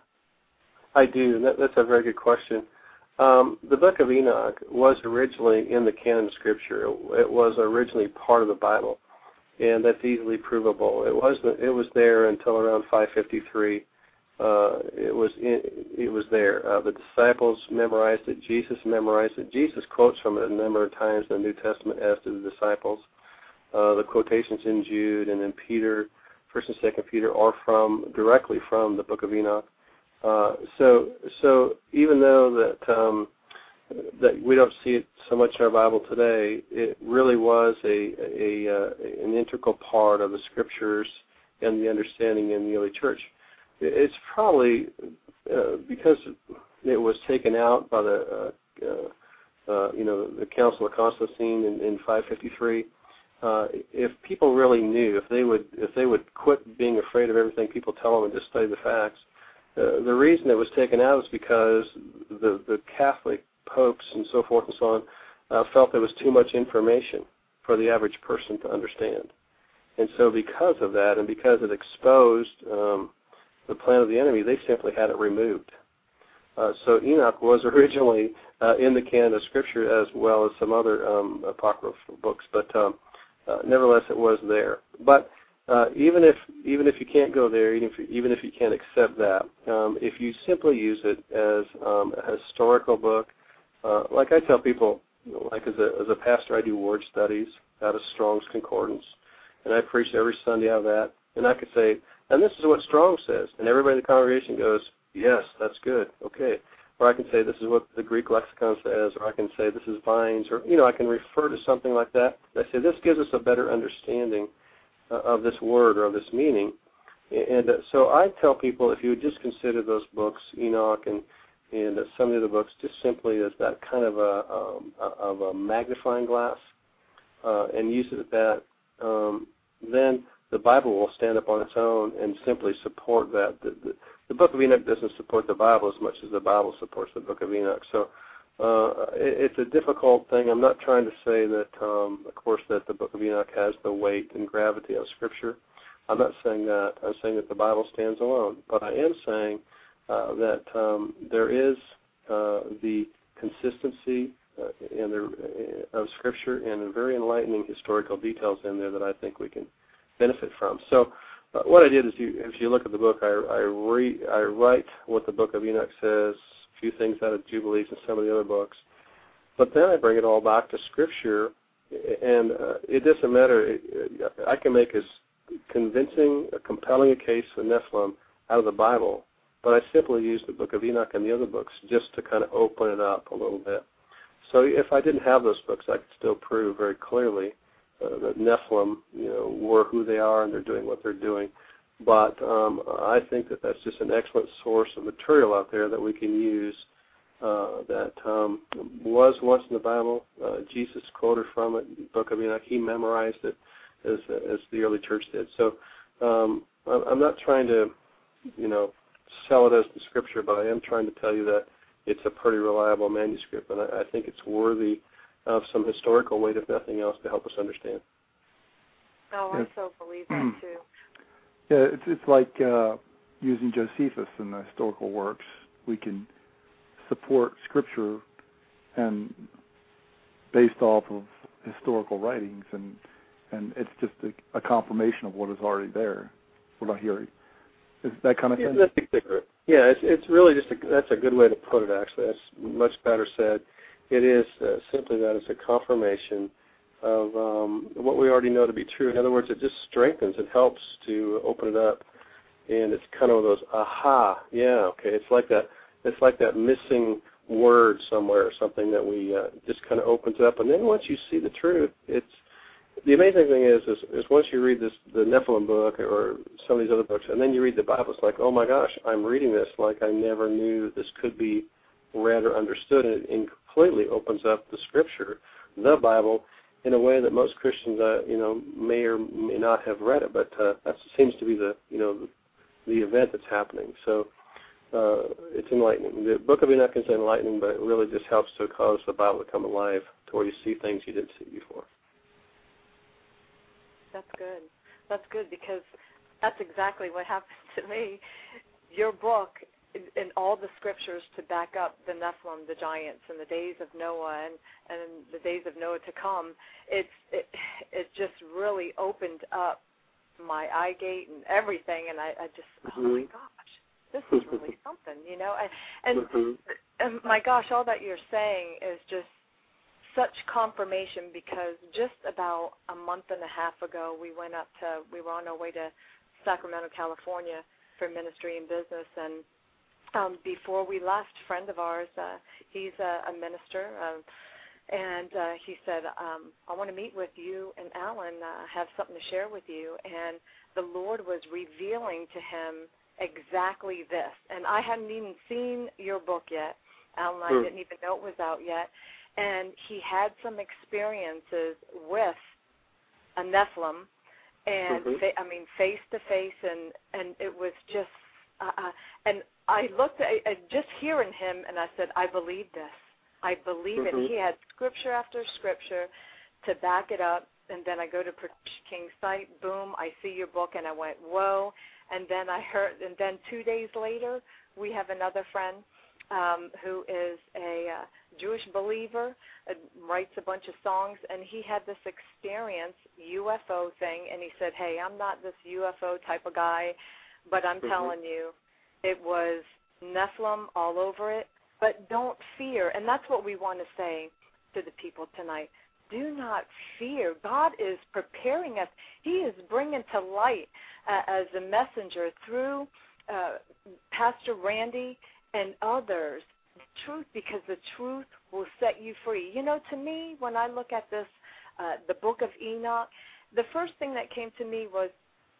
I do. That, that's a very good question. Um, the Book of Enoch was originally in the canon of Scripture. It, it was originally part of the Bible. And that's easily provable. It was it was there until around five fifty-three. Uh, it was in, it was there. Uh, the disciples memorized it. Jesus memorized it. Jesus quotes from it a number of times in the New Testament, as do the disciples. Uh, the quotations in Jude and in Peter, First and Second Peter, are from directly from the Book of Enoch. Uh, so so even though that um, that we don't see it so much in our Bible today, it really was a, a, a an integral part of the Scriptures and the understanding in the early church. It's probably uh, because it was taken out by the uh, uh, uh, you know the Council of Constantine in, in five fifty-three. Uh, if people really knew, if they would if they would quit being afraid of everything people tell them and just study the facts, uh, the reason it was taken out is because the the Catholic popes and so forth and so on uh, felt there was too much information for the average person to understand. And so because of that, and because it exposed um, the plan of the enemy, they simply had it removed. Uh, so Enoch was originally uh, in the canon of Scripture, as well as some other um, apocryphal books, but um, uh, nevertheless it was there. But uh, even if even if you can't go there, even if, even if you can't accept that, um, if you simply use it as um, a historical book, Uh, like I tell people, like as a as a pastor, I do word studies out of Strong's Concordance, and I preach every Sunday out of that. And I could say, and this is what Strong says, and everybody in the congregation goes, yes, that's good, okay. Or I can say, this is what the Greek lexicon says, or I can say, this is Vines, or, you know, I can refer to something like that. And I say, this gives us a better understanding uh, of this word or of this meaning. And uh, so I tell people, if you would just consider those books, Enoch and and uh, some of the other books, just simply as that kind of a um, of a magnifying glass, uh, and use it at that, um, then the Bible will stand up on its own and simply support that. The, the, the Book of Enoch doesn't support the Bible as much as the Bible supports the Book of Enoch. So uh, it, it's a difficult thing. I'm not trying to say that, um, of course, that the Book of Enoch has the weight and gravity of Scripture. I'm not saying that. I'm saying that the Bible stands alone. But I am saying uh, that um, there is uh, the consistency uh, in the, uh, of Scripture and very enlightening historical details in there that I think we can benefit from. So uh, what I did is, you, if you look at the book, I I, re, I write what the Book of Enoch says, a few things out of Jubilees and some of the other books, but then I bring it all back to Scripture, and uh, it doesn't matter. I can make as convincing, compelling a case for Nephilim out of the Bible, but I simply use the Book of Enoch and the other books just to kind of open it up a little bit. So if I didn't have those books, I could still prove very clearly uh, that Nephilim, you know, were who they are and they're doing what they're doing. But um, I think that that's just an excellent source of material out there that we can use uh, that um, was once in the Bible. Uh, Jesus quoted from it, the Book of Enoch. He memorized it as as the early church did. So um, I'm not trying to, you know, sell it as the Scripture, but I am trying to tell you that it's a pretty reliable manuscript, and I, I think it's worthy of some historical weight, if nothing else, to help us understand. Oh, I so believe that, too. Yeah, it's it's like uh, using Josephus in the historical works. We can support Scripture and based off of historical writings, and and it's just a, a confirmation of what is already there. What I hear, is that kind of yeah, thing. That's exactly right. Yeah, it's it's really just a, that's a good way to put it. Actually, that's much better said. It is uh, simply that it's a confirmation of um, what we already know to be true. In other words, it just strengthens. It helps to open it up, and it's kind of those aha, yeah, okay. It's like that. It's like that missing word somewhere or something that we uh, just kind of opens up, and then once you see the truth, it's the amazing thing is, is, is once you read this, the Nephilim book or some of these other books, and then you read the Bible, it's like, oh my gosh, I'm reading this like I never knew this could be read or understood, and it completely opens up the Scripture, the Bible, in a way that most Christians, uh, you know, may or may not have read it, but uh, that seems to be the, you know, the, the event that's happening. So uh, it's enlightening. The Book of Enoch is enlightening, but it really just helps to cause the Bible to come alive to where you see things you didn't see before. That's good. That's good because that's exactly what happened to me. Your book and all the scriptures to back up the Nephilim, the giants, and the days of Noah and, and the days of Noah to come, it's it, it just really opened up my eye gate and everything, and I, I just, mm-hmm. oh, my gosh, this is really something, you know. And, and, mm-hmm. and, my gosh, all that you're saying is just such confirmation because just about a month and a half ago we went up to, we were on our way to Sacramento, California for ministry and business, and um, before we left, a friend of ours, uh, he's a, a minister, uh, and uh, he said, um, I want to meet with you and Alan, uh, have something to share with you, and the Lord was revealing to him exactly this, and I hadn't even seen your book yet. Alan and I didn't even know it was out yet. And he had some experiences with a Nephilim, and mm-hmm. fa- I mean face to face, and and it was just, uh, uh, and I looked at uh, just hearing him, and I said, I believe this, I believe mm-hmm. it. He had scripture after scripture to back it up, and then I go to Patricia King's site, boom, I see your book, and I went, whoa, and then I heard, and then two days later, we have another friend. Um, who is a uh, Jewish believer, uh, writes a bunch of songs, and he had this experience, U F O thing, and he said, hey, I'm not this U F O type of guy, but I'm mm-hmm. telling you, it was Nephilim all over it, but don't fear, and that's what we want to say to the people tonight. Do not fear. God is preparing us. He is bringing to light uh, as a messenger through uh, Pastor Randy and others, the truth, because the truth will set you free. You know, to me, when I look at this, uh, the book of Enoch, the first thing that came to me was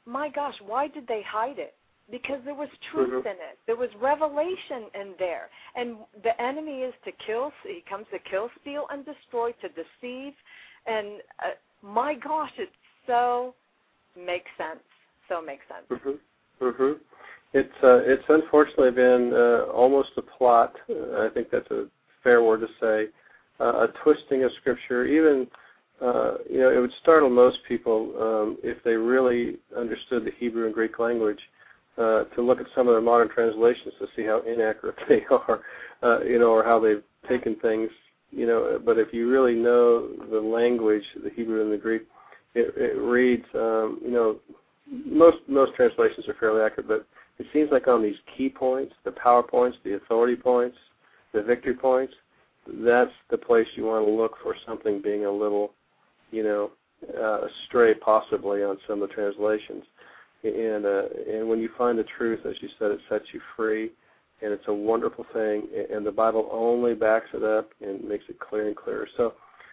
my gosh, why did they hide it? Because there was truth mm-hmm. in it. There was revelation in there. And the enemy is to kill, he comes to kill, steal, and destroy, to deceive. And uh, my gosh, it so makes sense. So makes sense. Mm-hmm. Mm-hmm. It's, uh, it's unfortunately been uh, almost a plot. Uh, I think that's a fair word to say. Uh, a twisting of Scripture. Even, uh, you know, it would startle most people um, if they really understood the Hebrew and Greek language. Uh, to look at some of their modern translations to see how inaccurate they are, uh, you know, or how they've taken things, you know. But if you really know the language, the Hebrew and the Greek, it, it reads, um, you know, most most translations are fairly accurate, but it seems like on these key points, the power points, the authority points, the victory points, that's the place you want to look for something being a little, you know, uh, astray possibly on some of the translations. And uh, and when you find the truth, as you said, it sets you free, and it's a wonderful thing. And the Bible only backs it up and makes it clear and clearer. So,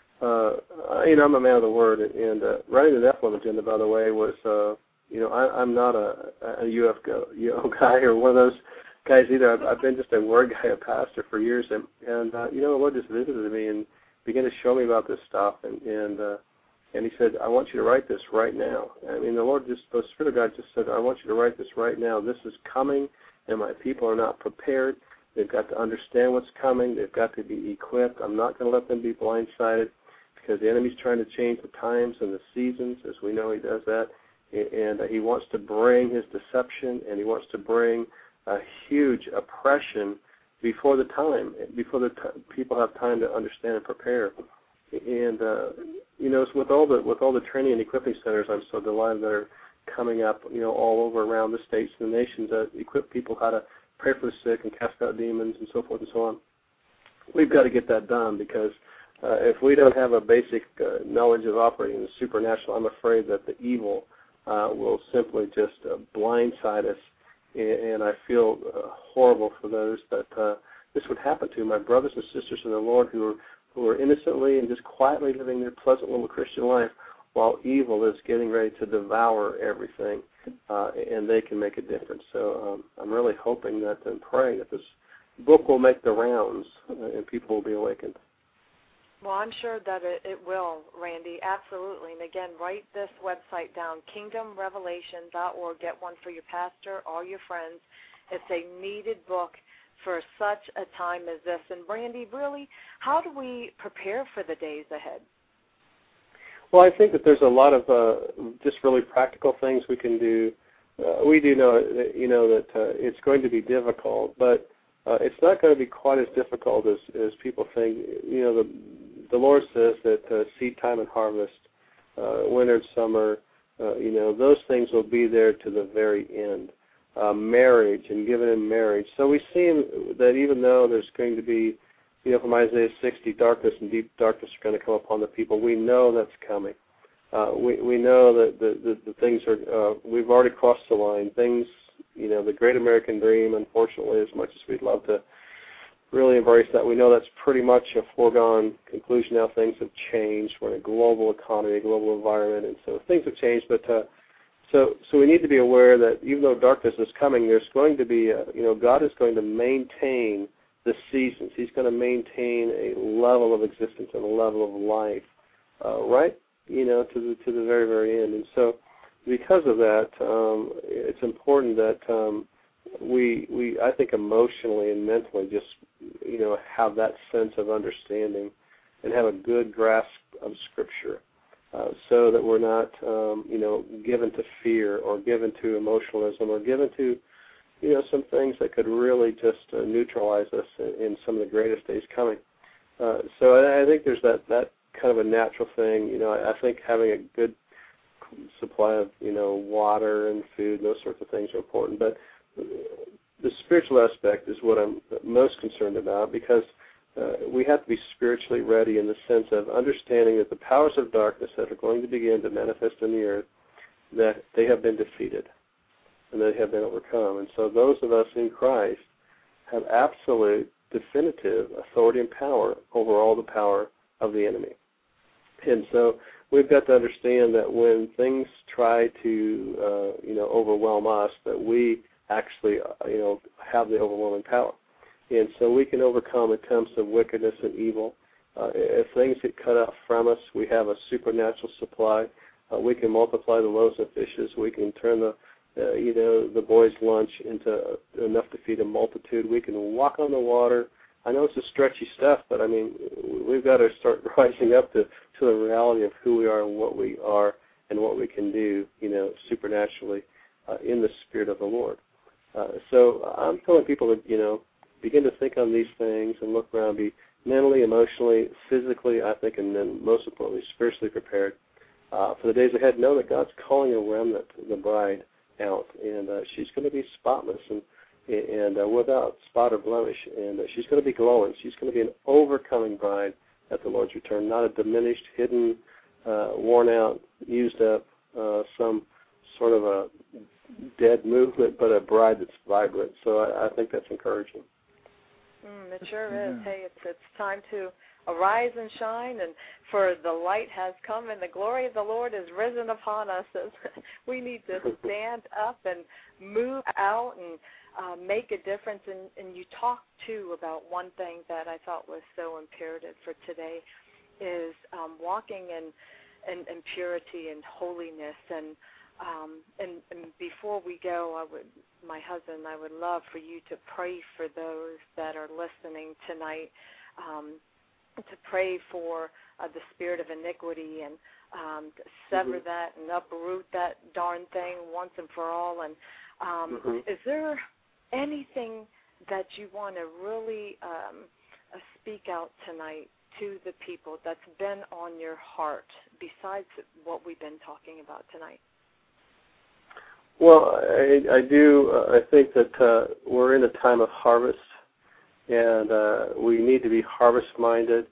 uh, you know, I'm a man of the Word, and uh, writing the Nephilim agenda, by the way, was, uh, you know, I, I'm not a, a U F O guy or one of those guys either. I've, I've been just a Word guy, a pastor for years, and and uh, you know, the Lord just visited me and began to show me about this stuff, and and. Uh, And he said, I want you to write this right now. I mean, the Lord just, the Spirit of God just said, I want you to write this right now. This is coming, and my people are not prepared. They've got to understand what's coming. They've got to be equipped. I'm not going to let them be blindsided because the enemy's trying to change the times and the seasons, as we know he does that. And he wants to bring his deception, and he wants to bring a huge oppression before the time, before the t- people have time to understand and prepare. And uh, you know, with all the with all the training and equipping centers, I'm so delighted that are coming up, you know, all over around the states and the nations that equip people how to pray for the sick and cast out demons and so forth and so on. We've got to get that done because uh, if we don't have a basic uh, knowledge of operating in the supernatural, I'm afraid that the evil uh, will simply just uh, blindside us. And, and I feel uh, horrible for those that uh, this would happen to, my brothers and sisters in the Lord who are who are innocently and just quietly living their pleasant little Christian life while evil is getting ready to devour everything, uh, and they can make a difference. So um, I'm really hoping that and praying that this book will make the rounds uh, and people will be awakened. Well, I'm sure that it, it will, Randy, absolutely. And again, write this website down, kingdom revelation dot org. Get one for your pastor, all your friends. It's a needed book for such a time as this. And, Randy, really, how do we prepare for the days ahead? Well, I think that there's a lot of uh, just really practical things we can do. Uh, we do know, that, you know, that uh, it's going to be difficult, but uh, it's not going to be quite as difficult as, as people think. You know, the, the Lord says that uh, seed time and harvest, uh, winter and summer, uh, you know, those things will be there to the very end. Uh, marriage and given in marriage. So we see that even though there's going to be, you know, from Isaiah sixty, darkness and deep darkness are going to come upon the people, we know that's coming. Uh, we we know that the, the, the things are, uh, we've already crossed the line. Things, you know, the great American dream, unfortunately, as much as we'd love to really embrace that, we know that's pretty much a foregone conclusion now. Things have changed. We're in a global economy, a global environment, and so things have changed, but uh, So, so we need to be aware that even though darkness is coming, there's going to be, a, you know, God is going to maintain the seasons. He's going to maintain a level of existence and a level of life, uh, right, you know, to the to the very, very end. And so, because of that, um, it's important that um, we we I think emotionally and mentally just, you know, have that sense of understanding and have a good grasp of Scripture. Uh, so that we're not, um, you know, given to fear or given to emotionalism or given to, you know, some things that could really just uh, neutralize us in, in some of the greatest days coming. Uh, so I, I think there's that, that kind of a natural thing. You know, I, I think having a good supply of, you know, water and food and those sorts of things are important. But the spiritual aspect is what I'm most concerned about because Uh, we have to be spiritually ready in the sense of understanding that the powers of darkness that are going to begin to manifest in the earth, that they have been defeated and they have been overcome. And so those of us in Christ have absolute, definitive authority and power over all the power of the enemy. And so we've got to understand that when things try to, uh, you know, overwhelm us, that we actually, uh, you know, have the overwhelming power. And so we can overcome in terms of wickedness and evil. Uh, if things get cut off from us, we have a supernatural supply. Uh, we can multiply the loaves and fishes. We can turn the, uh, you know, the boys' lunch into enough to feed a multitude. We can walk on the water. I know it's a stretchy stuff, but I mean, we've got to start rising up to, to the reality of who we are and what we are and what we can do, you know, supernaturally uh, in the Spirit of the Lord. Uh, so I'm telling people to, you know, begin to think on these things and look around, be mentally, emotionally, physically, I think, and then most importantly, spiritually prepared uh, for the days ahead. Know that God's calling a remnant, the bride, out, and uh, she's going to be spotless and and uh, without spot or blemish, and uh, she's going to be glowing. She's going to be an overcoming bride at the Lord's return, not a diminished, hidden, uh, worn out, used up, uh, some sort of a dead movement, but a bride that's vibrant. So I, I think that's encouraging. Mm, it sure is. Hey, it's it's time to arise and shine, and for the light has come, and the glory of the Lord is risen upon us. We need to stand up and move out and uh, make a difference. And, and you talked, too, about one thing that I thought was so imperative for today is um, walking in, in, in purity and holiness. And Um, and, and before we go, I would, my husband, I would love for you to pray for those that are listening tonight, um, to pray for uh, the spirit of iniquity and um, to sever mm-hmm. that and uproot that darn thing once and for all. And um, mm-hmm. is there anything that you want to really um, uh, speak out tonight to the people that's been on your heart besides what we've been talking about tonight? Well, I, I do. Uh, I think that uh, we're in a time of harvest, and uh, we need to be harvest-minded.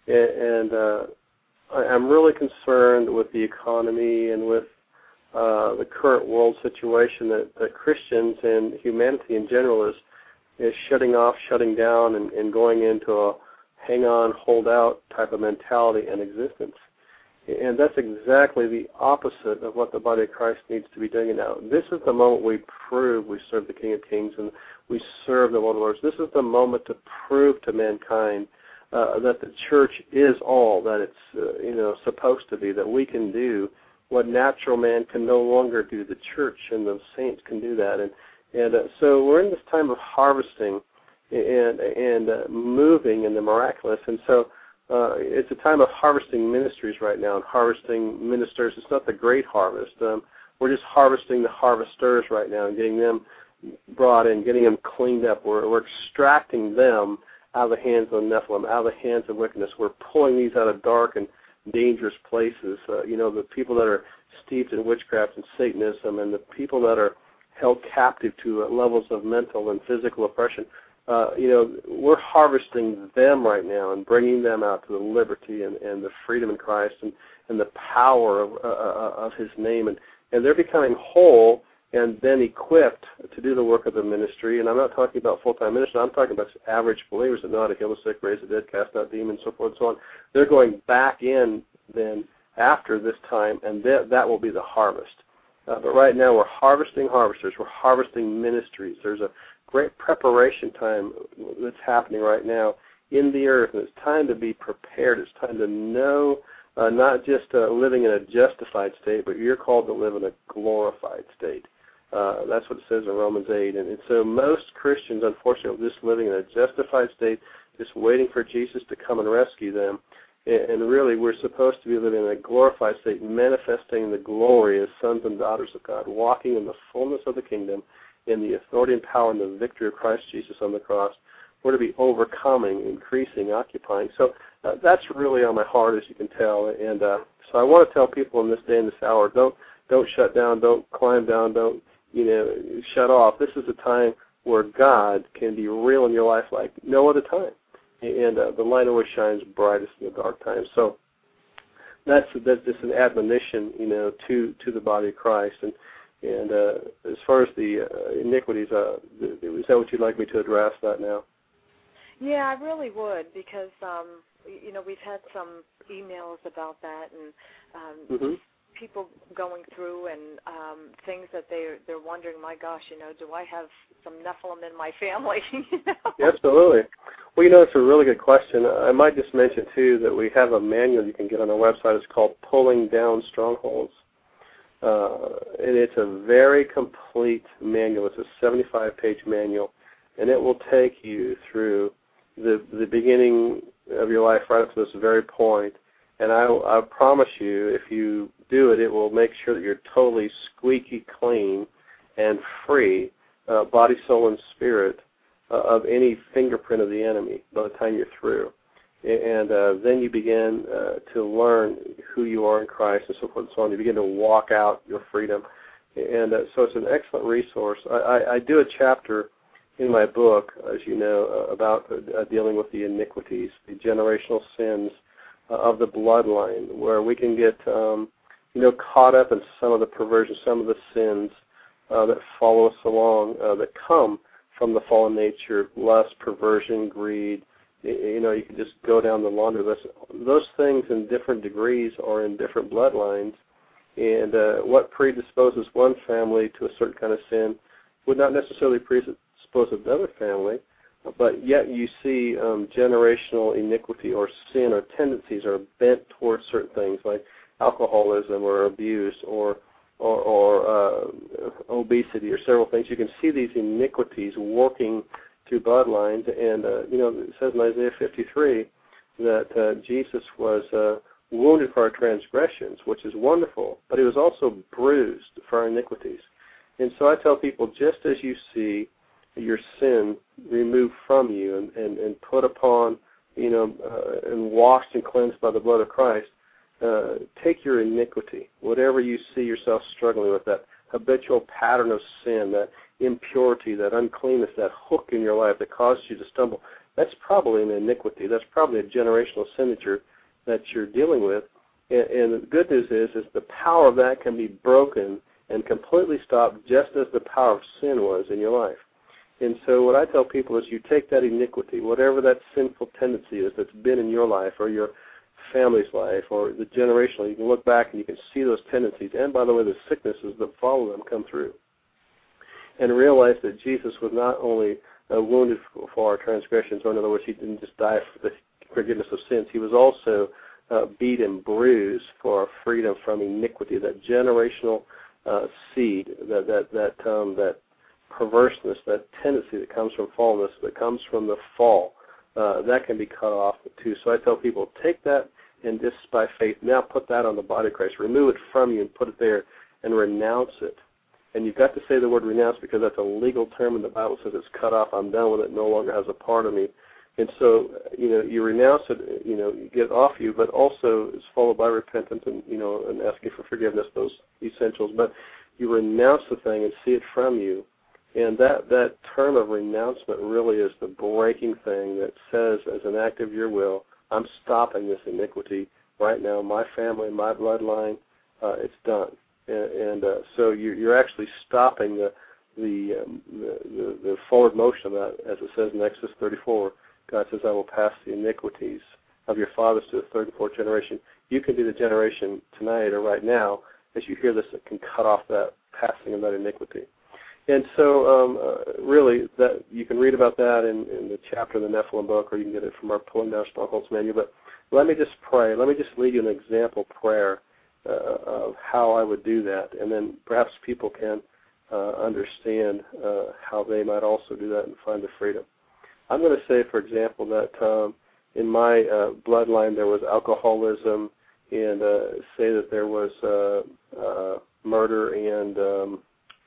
And uh, I'm really concerned with the economy and with uh, the current world situation that, that Christians and humanity in general is is shutting off, shutting down, and, and going into a hang-on, hold-out type of mentality and existence. And that's exactly the opposite of what the body of Christ needs to be doing now. This is the moment we prove we serve the King of Kings and we serve the Lord of Lords. This is the moment to prove to mankind uh, that the church is all that it's uh, you know supposed to be, that we can do what natural man can no longer do. The church and the saints can do that. And, and uh, so we're in this time of harvesting and, and uh, moving in the miraculous. And so Uh, it's a time of harvesting ministries right now and harvesting ministers. It's not the great harvest. Um, we're just harvesting the harvesters right now and getting them brought in, getting them cleaned up. We're, we're extracting them out of the hands of the Nephilim, out of the hands of wickedness. We're pulling these out of dark and dangerous places. Uh, you know, the people that are steeped in witchcraft and Satanism and the people that are held captive to uh, levels of mental and physical oppression. Uh, you know, we're harvesting them right now and bringing them out to the liberty and, and the freedom in Christ and, and the power of, uh, of His name. And, and they're becoming whole and then equipped to do the work of the ministry. And I'm not talking about full-time ministry. I'm talking about average believers that know how to heal the sick, raise the dead, cast out demons, so forth and so on. They're going back in then after this time, and that, that will be the harvest. Uh, but right now we're harvesting harvesters. We're harvesting ministries. There's a great preparation time that's happening right now in the earth, and it's time to be prepared. It's time to know uh, not just uh, living in a justified state, but you're called to live in a glorified state. Uh, that's what it says in Romans eight. And, and so most Christians, unfortunately, are just living in a justified state, just waiting for Jesus to come and rescue them. And, and really, we're supposed to be living in a glorified state, manifesting the glory as sons and daughters of God, walking in the fullness of the kingdom, in the authority and power and the victory of Christ Jesus on the cross. We're to be overcoming, increasing, occupying. So uh, that's really on my heart, as you can tell. And uh, so I want to tell people in this day and this hour, don't don't shut down, don't climb down, don't you know shut off. This is a time where God can be real in your life like no other time, and uh, the light always shines brightest in the dark times. So that's that's just an admonition, you know, to to the body of Christ. And And uh, as far as the uh, iniquities, uh, is that what you'd like me to address that now? Yeah, I really would, because um, you know, we've had some emails about that, and um, Mm-hmm. people going through and um, things that they're they're wondering. My gosh, you know, do I have some Nephilim in my family? You know? Absolutely. Well, you know, it's a really good question. I might just mention, too, that we have a manual you can get on our website. It's called Pulling Down Strongholds. Uh, and it's a very complete manual. It's a seventy-five page manual, and it will take you through the the beginning of your life right up to this very point. And I, I promise you, if you do it, it will make sure that you're totally squeaky clean and free, uh, body, soul, and spirit, uh, of any fingerprint of the enemy by the time you're through. And uh, then you begin uh, to learn who you are in Christ and so forth and so on. You begin to walk out your freedom. And uh, so it's an excellent resource. I, I, I do a chapter in my book, as you know, uh, about uh, dealing with the iniquities, the generational sins uh, of the bloodline, where we can get, um, you know, caught up in some of the perversions, some of the sins uh, that follow us along, uh, that come from the fallen nature, lust, perversion, greed. You know, you can just go down the laundry list. Those things in different degrees are in different bloodlines, and uh, what predisposes one family to a certain kind of sin would not necessarily predispose another family, but yet you see um, generational iniquity or sin or tendencies are bent towards certain things like alcoholism or abuse or or, or uh, obesity or several things. You can see these iniquities working through bloodlines, and uh, you know, it says in Isaiah fifty-three that uh, Jesus was uh, wounded for our transgressions, which is wonderful, but he was also bruised for our iniquities. And so I tell people, just as you see your sin removed from you and, and, and put upon, you know, uh, and washed and cleansed by the blood of Christ, uh, take your iniquity, whatever you see yourself struggling with, that habitual pattern of sin, that impurity, that uncleanness, that hook in your life that causes you to stumble, that's probably an iniquity. That's probably a generational sin that you're, that you're dealing with. And, and the good news is, is the power of that can be broken and completely stopped just as the power of sin was in your life. And so what I tell people is you take that iniquity, whatever that sinful tendency is that's been in your life or your family's life or the generational, you can look back and you can see those tendencies. And, by the way, the sicknesses that follow them come through. And realize that Jesus was not only uh, wounded for, for our transgressions, or in other words, he didn't just die for the forgiveness of sins. He was also uh, beat and bruised for our freedom from iniquity, that generational uh, seed, that that that um, that perverseness, that tendency that comes from fallenness, that comes from the fall, uh, that can be cut off too. So I tell people, take that and just by faith, now put that on the body of Christ. Remove it from you and put it there and renounce it. And you've got to say the word renounce because that's a legal term, and the Bible says it's cut off. I'm done with it. No longer has a part of me. And so, you know, you renounce it, you know, you get it off you, but also it's followed by repentance and, you know, and asking for forgiveness, those essentials. But you renounce the thing and see it from you. And that, that term of renouncement really is the breaking thing that says, as an act of your will, I'm stopping this iniquity right now. My family, my bloodline, uh, it's done. And, and uh, so you're, you're actually stopping the the, um, the the the forward motion of that, as it says in Exodus thirty-four. God says, I will pass the iniquities of your fathers to the third and fourth generation. You can be the generation tonight or right now, as you hear this, that can cut off that passing of that iniquity. And so, um, uh, really, that you can read about that in, in the chapter in the Nephilim book, or you can get it from our Pulling Down Strongholds manual. But let me just pray. Let me just lead you an example prayer uh, of how I would do that, and then perhaps people can uh, understand uh, how they might also do that and find the freedom. I'm going to say, for example, that um, in my uh, bloodline there was alcoholism, and uh, say that there was uh, uh, murder and um,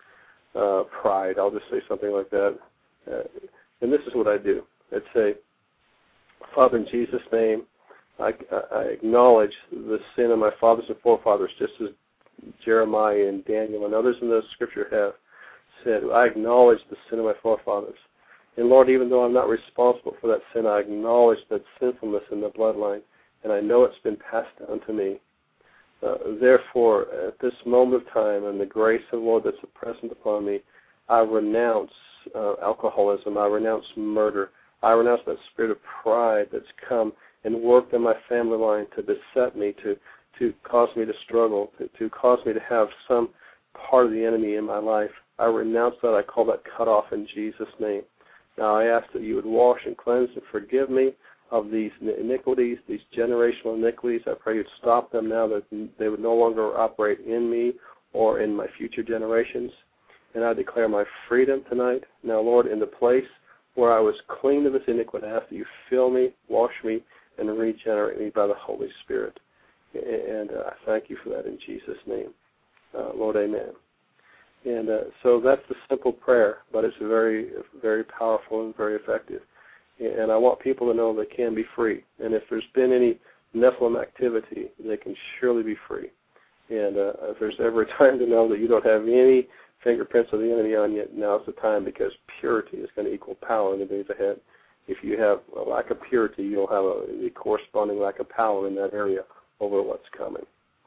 Uh, pride. I'll just say something like that. Uh, and this is what I do. I'd say, Father, in Jesus' name, I, I acknowledge the sin of my fathers and forefathers, just as Jeremiah and Daniel and others in the Scripture have said. I acknowledge the sin of my forefathers. And, Lord, even though I'm not responsible for that sin, I acknowledge that sinfulness in the bloodline, and I know it's been passed down to me. Uh, therefore, at this moment of time, and the grace of the Lord that's present upon me, I renounce uh, alcoholism. I renounce murder. I renounce that spirit of pride that's come and worked in my family line to beset me, to, to cause me to struggle, to, to cause me to have some part of the enemy in my life. I renounce that. I call that cut off in Jesus' name. Now I ask that you would wash and cleanse and forgive me of these iniquities, these generational iniquities. I pray you'd stop them now, that they would no longer operate in me or in my future generations. And I declare my freedom tonight. Now, Lord, in the place where I was clean of this iniquity, I ask that you fill me, wash me, and regenerate me by the Holy Spirit. And uh, I thank you for that in Jesus' name. Uh, Lord, amen. And uh, so that's the simple prayer, but it's very, very powerful and very effective. And I want people to know they can be free. And if there's been any Nephilim activity, they can surely be free. And uh, if there's ever a time to know that you don't have any fingerprints of the enemy on you, now's the time, because purity is going to equal power in the days ahead. If you have a lack of purity, you'll have a, a corresponding lack of power in that area over what's coming.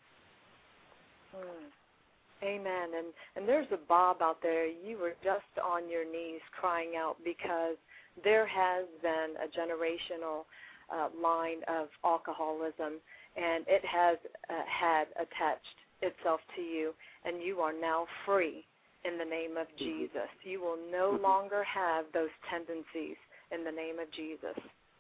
Mm. Amen. And and there's a Bob out there. You were just on your knees crying out because there has been a generational uh, line of alcoholism, and it has uh, had attached itself to you, and you are now free in the name of Jesus. You will no longer have those tendencies in the name of Jesus.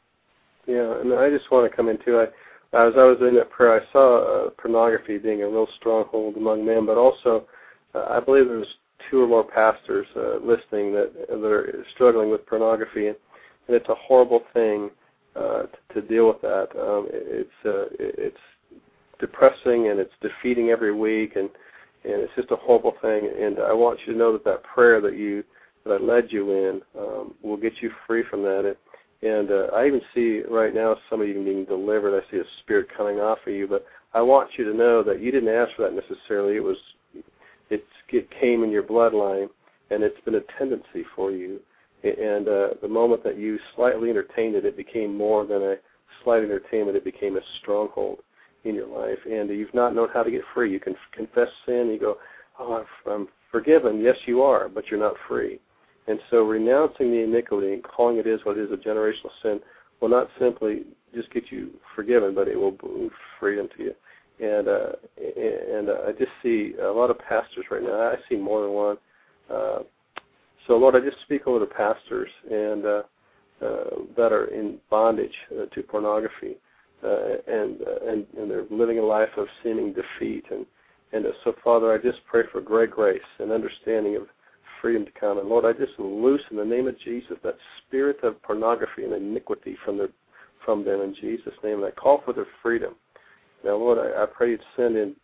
Yeah, and I just want to come into it. As I was in that prayer, I saw uh, pornography being a real stronghold among men, but also uh, I believe there's two or more pastors uh, listening that, that are struggling with pornography, and, and it's a horrible thing uh, to, to deal with that. Um, it's uh, it's depressing, and it's defeating every week, and, and it's just a horrible thing. And I want you to know that that prayer that you that I led you in um, will get you free from that. And, And uh, I even see right now some of you being delivered. I see a spirit coming off of you. But I want you to know that you didn't ask for that necessarily. It was, it's, it came in your bloodline, and it's been a tendency for you. And uh, the moment that you slightly entertained it, it became more than a slight entertainment. It became a stronghold in your life. And you've not known how to get free. You can confess sin. You go, oh, I'm forgiven. Yes, you are, but you're not free. And so renouncing the iniquity and calling it is what is a generational sin will not simply just get you forgiven, but it will bring freedom to you. And uh, and uh, I just see a lot of pastors right now. I see more than one. Uh, so, Lord, I just speak over the pastors and uh, uh, that are in bondage uh, to pornography, uh, and, uh, and and they're living a life of seeming defeat. And, and uh, so, Father, I just pray for great grace and understanding of freedom to come. And Lord, I just loose in the name of Jesus that spirit of pornography and iniquity from their, from them in Jesus' name. And I call for their freedom. Now, Lord, I, I pray you'd send in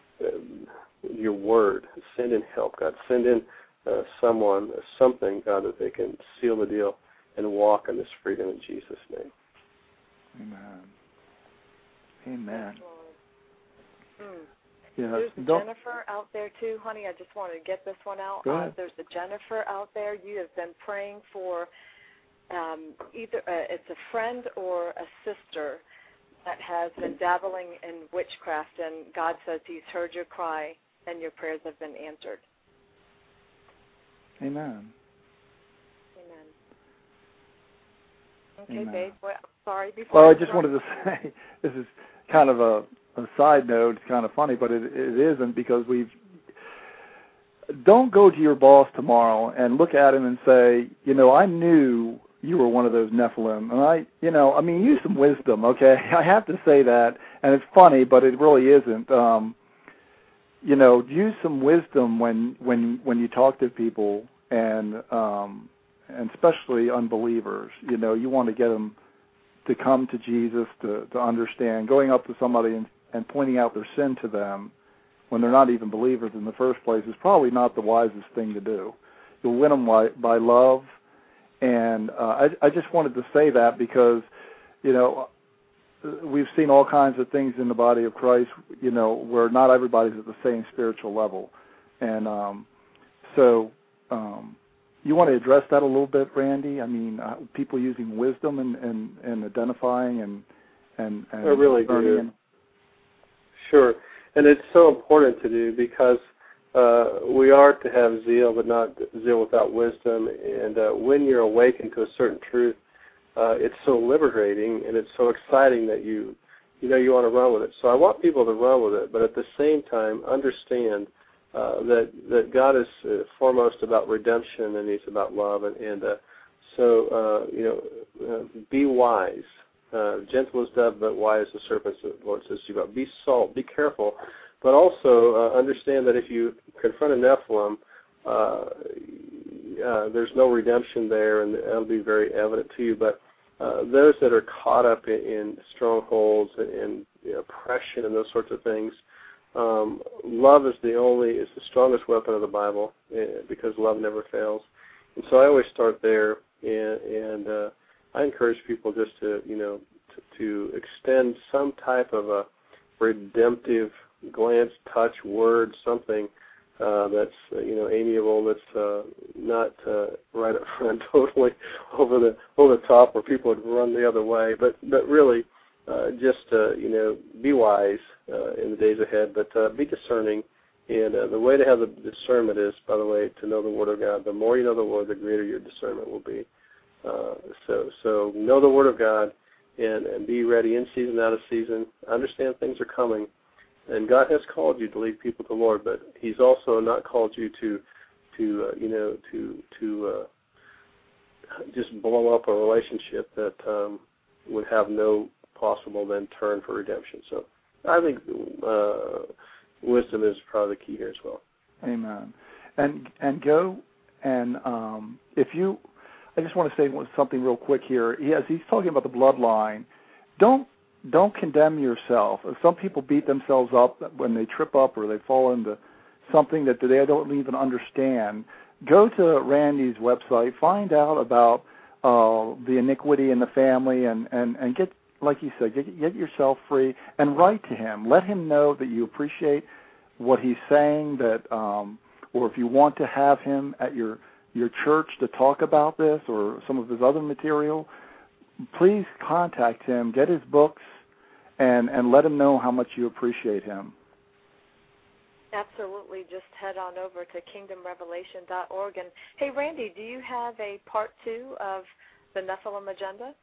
uh, your word, send in help, God. Send in uh, someone, something, God, that they can seal the deal and walk in this freedom in Jesus' name. Amen. Amen. Mm. Yeah, there's a don't, Jennifer out there, too, honey. I just wanted to get this one out. Go Uh, ahead. there's a Jennifer out there. You have been praying for um, either uh, it's a friend or a sister that has been dabbling in witchcraft, and God says he's heard your cry and your prayers have been answered. Amen. Amen. Okay, Amen. babe. Well, sorry. Before Well, I we just start- wanted to say, this is kind of a, a side note. It's kind of funny, but it, it isn't, because we've, don't go to your boss tomorrow and look at him and say, you know, I knew you were one of those Nephilim. And I, you know, I mean, use some wisdom, okay? I have to say that, and it's funny, but it really isn't. Um, you know, use some wisdom when, when, when you talk to people, and um, and especially unbelievers. You know, you want to get them to come to Jesus, to, to understand. Going up to somebody and, and pointing out their sin to them when they're not even believers in the first place is probably not the wisest thing to do. You'll win them by, by love. And uh, I, I just wanted to say that because, you know, we've seen all kinds of things in the body of Christ, you know, where not everybody's at the same spiritual level. And um, so um, you want to address that a little bit, Randy? I mean, uh, people using wisdom and, and, and identifying and, and, and I really do. and Sure. And it's so important to do because uh, we are to have zeal, but not zeal without wisdom. And uh, when you're awakened to a certain truth, uh, it's so liberating and it's so exciting that you, you know, you want to run with it. So I want people to run with it, but at the same time, understand uh, that that God is uh, foremost about redemption and He's about love, and, and uh, so uh, you know, uh, be wise, uh, gentle as dove, but wise as serpents. The Lord says to you about. Be salt, be careful, but also uh, understand that if you confront a Nephilim, uh, uh, there's no redemption there, and that'll be very evident to you. But uh, those that are caught up in, in strongholds and, and you know, oppression and those sorts of things, um, love is the only is the strongest weapon of the Bible, uh, because love never fails. And so I always start there, and, and uh, I encourage people just to you know to, to extend some type of a redemptive glance, touch, word, something uh, that's uh, you know amiable, that's uh, not uh, right up front, totally over the over the top, where people would run the other way. But but really, uh, just uh, you know be wise uh, in the days ahead, but uh, be discerning. And uh, the way to have the discernment is, by the way, to know the Word of God. The more you know the Word, the greater your discernment will be. Uh, so so know the Word of God, and, and be ready in season, out of season. Understand things are coming. And God has called you to lead people to the Lord, but He's also not called you to, to uh, you know, to to uh, just blow up a relationship that um, would have no possible then turn for redemption. So I think uh, wisdom is probably the key here as well. Amen. And and go and um, if you, I just want to say something real quick here. He has, he's talking about the bloodline. Don't. Don't condemn yourself. Some people beat themselves up when they trip up or they fall into something that they don't even understand. Go to Randy's website, find out about uh, the iniquity in the family, and, and, and get, like he said, get, get yourself free and write to him. Let him know that you appreciate what he's saying, that um, or if you want to have him at your, your church to talk about this or some of his other material, please contact him, get his books, and, and let him know how much you appreciate him. Absolutely. Just head on over to kingdom revelation dot org. And, hey, Randy, do you have a part two of the Nephilim Agenda?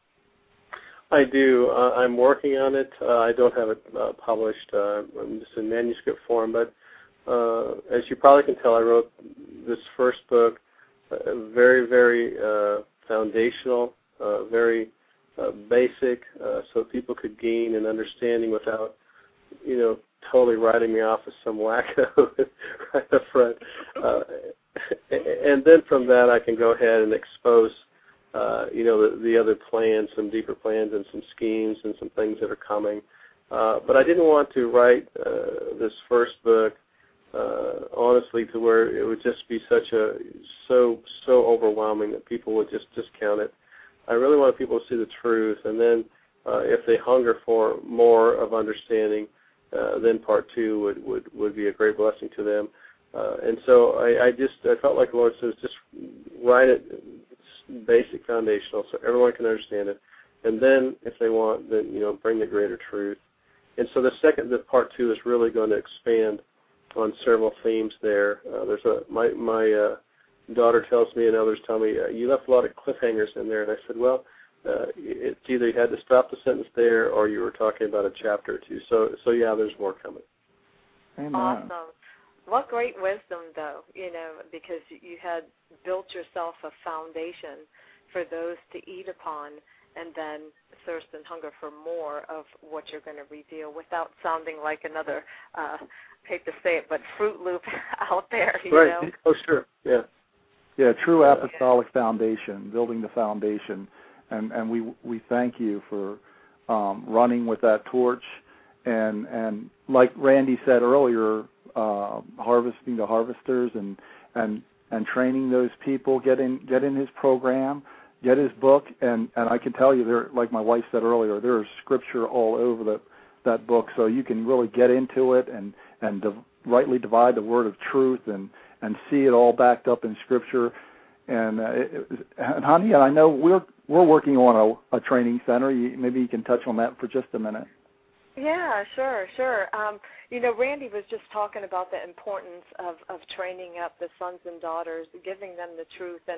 I do. Uh, I'm working on it. Uh, I don't have it uh, published. Uh, I'm just in manuscript form. But uh, as you probably can tell, I wrote this first book, uh, very, very uh, foundational, uh, very Uh, basic, uh, so people could gain an understanding without, you know, totally writing me off as some wacko right up front. Uh, and then from that, I can go ahead and expose, uh, you know, the, the other plans, some deeper plans and some schemes and some things that are coming. Uh, but I didn't want to write uh, this first book, uh, honestly, to where it would just be such a so so overwhelming that people would just discount it. I really want people to see the truth, and then uh, if they hunger for more of understanding, uh, then part two would, would, would be a great blessing to them. Uh, and so I, I just I felt like the Lord says, just write it basic, foundational, so everyone can understand it. And then if they want, then you know, bring the greater truth. And so the second, the part two is really going to expand on several themes there. Uh, there's a my my. Uh, daughter tells me and others tell me, uh, you left a lot of cliffhangers in there. And I said, well, uh, it's either you had to stop the sentence there or you were talking about a chapter or two. So, so yeah, there's more coming. Amen. Awesome. What great wisdom, though, you know, because you had built yourself a foundation for those to eat upon and then thirst and hunger for more of what you're going to reveal without sounding like another, uh, hate to say it, but Fruit Loop out there, you right. know. Oh, sure, yeah. Yeah, true apostolic foundation, building the foundation, and, and we we thank you for um, running with that torch, and and like Randy said earlier, uh, harvesting the harvesters and and and training those people, get in get in his program, get his book, and, and I can tell you, there, like my wife said earlier, there is scripture all over the, that book, so you can really get into it and and div- rightly divide the word of truth and. and see it all backed up in Scripture. And, uh, it, and honey, I know we're we're working on a, a training center. You, maybe you can touch on that for just a minute. Yeah, sure, sure. Um, you know, Randy was just talking about the importance of, of training up the sons and daughters, giving them the truth. And,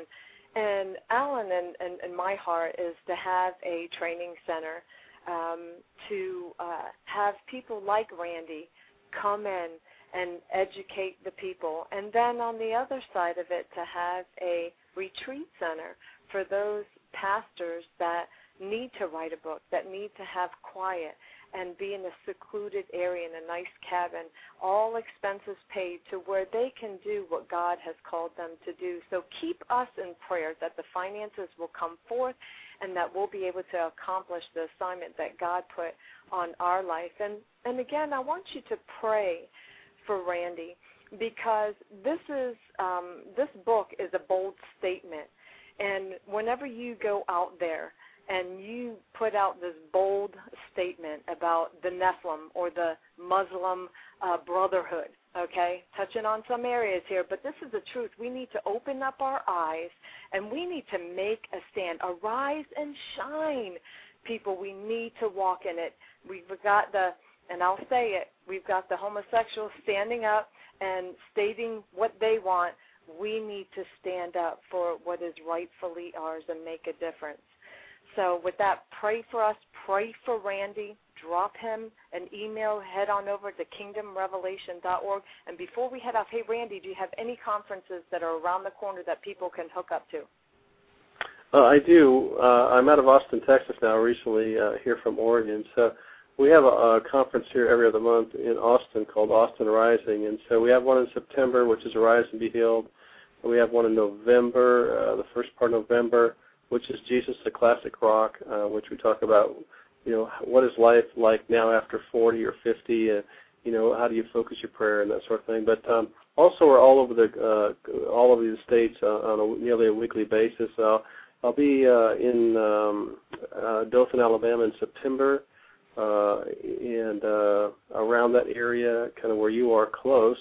And Alan and, and, and my heart is to have a training center um, to uh, have people like Randy come in and educate the people. And then on the other side of it, to have a retreat center for those pastors that need to write a book, that need to have quiet and be in a secluded area in a nice cabin, all expenses paid, to where they can do what God has called them to do. So keep us in prayer that the finances will come forth and that we'll be able to accomplish the assignment that God put on our life. And, and again, I want you to pray for Randy, because this is um, this book is a bold statement. And whenever you go out there and you put out this bold statement about the Nephilim or the Muslim uh, Brotherhood, okay, touching on some areas here, but this is the truth. We need to open up our eyes and we need to make a stand. Arise and shine, people. We need to walk in it. We've got the, and I'll say it, we've got the homosexuals standing up and stating what they want. We need to stand up for what is rightfully ours and make a difference. So with that, pray for us, pray for Randy, drop him an email, head on over to kingdom revelation dot org. And before we head off, hey, Randy, do you have any conferences that are around the corner that people can hook up to? Uh, I do. Uh, I'm out of Austin, Texas now, recently uh, here from Oregon. So we have a, a conference here every other month in Austin called Austin Rising. And so we have one in September, which is Arise and Be Healed. And we have one in November, uh, the first part of November, which is Jesus, the Classic Rock, uh, which we talk about, you know, what is life like now after forty or fifty, and, you know, how do you focus your prayer and that sort of thing. But um, also we're all over the uh, all over the states uh, on a nearly a weekly basis. Uh, I'll be uh, in um, uh, Dothan, Alabama in September, uh, and uh, around that area, kind of where you are close.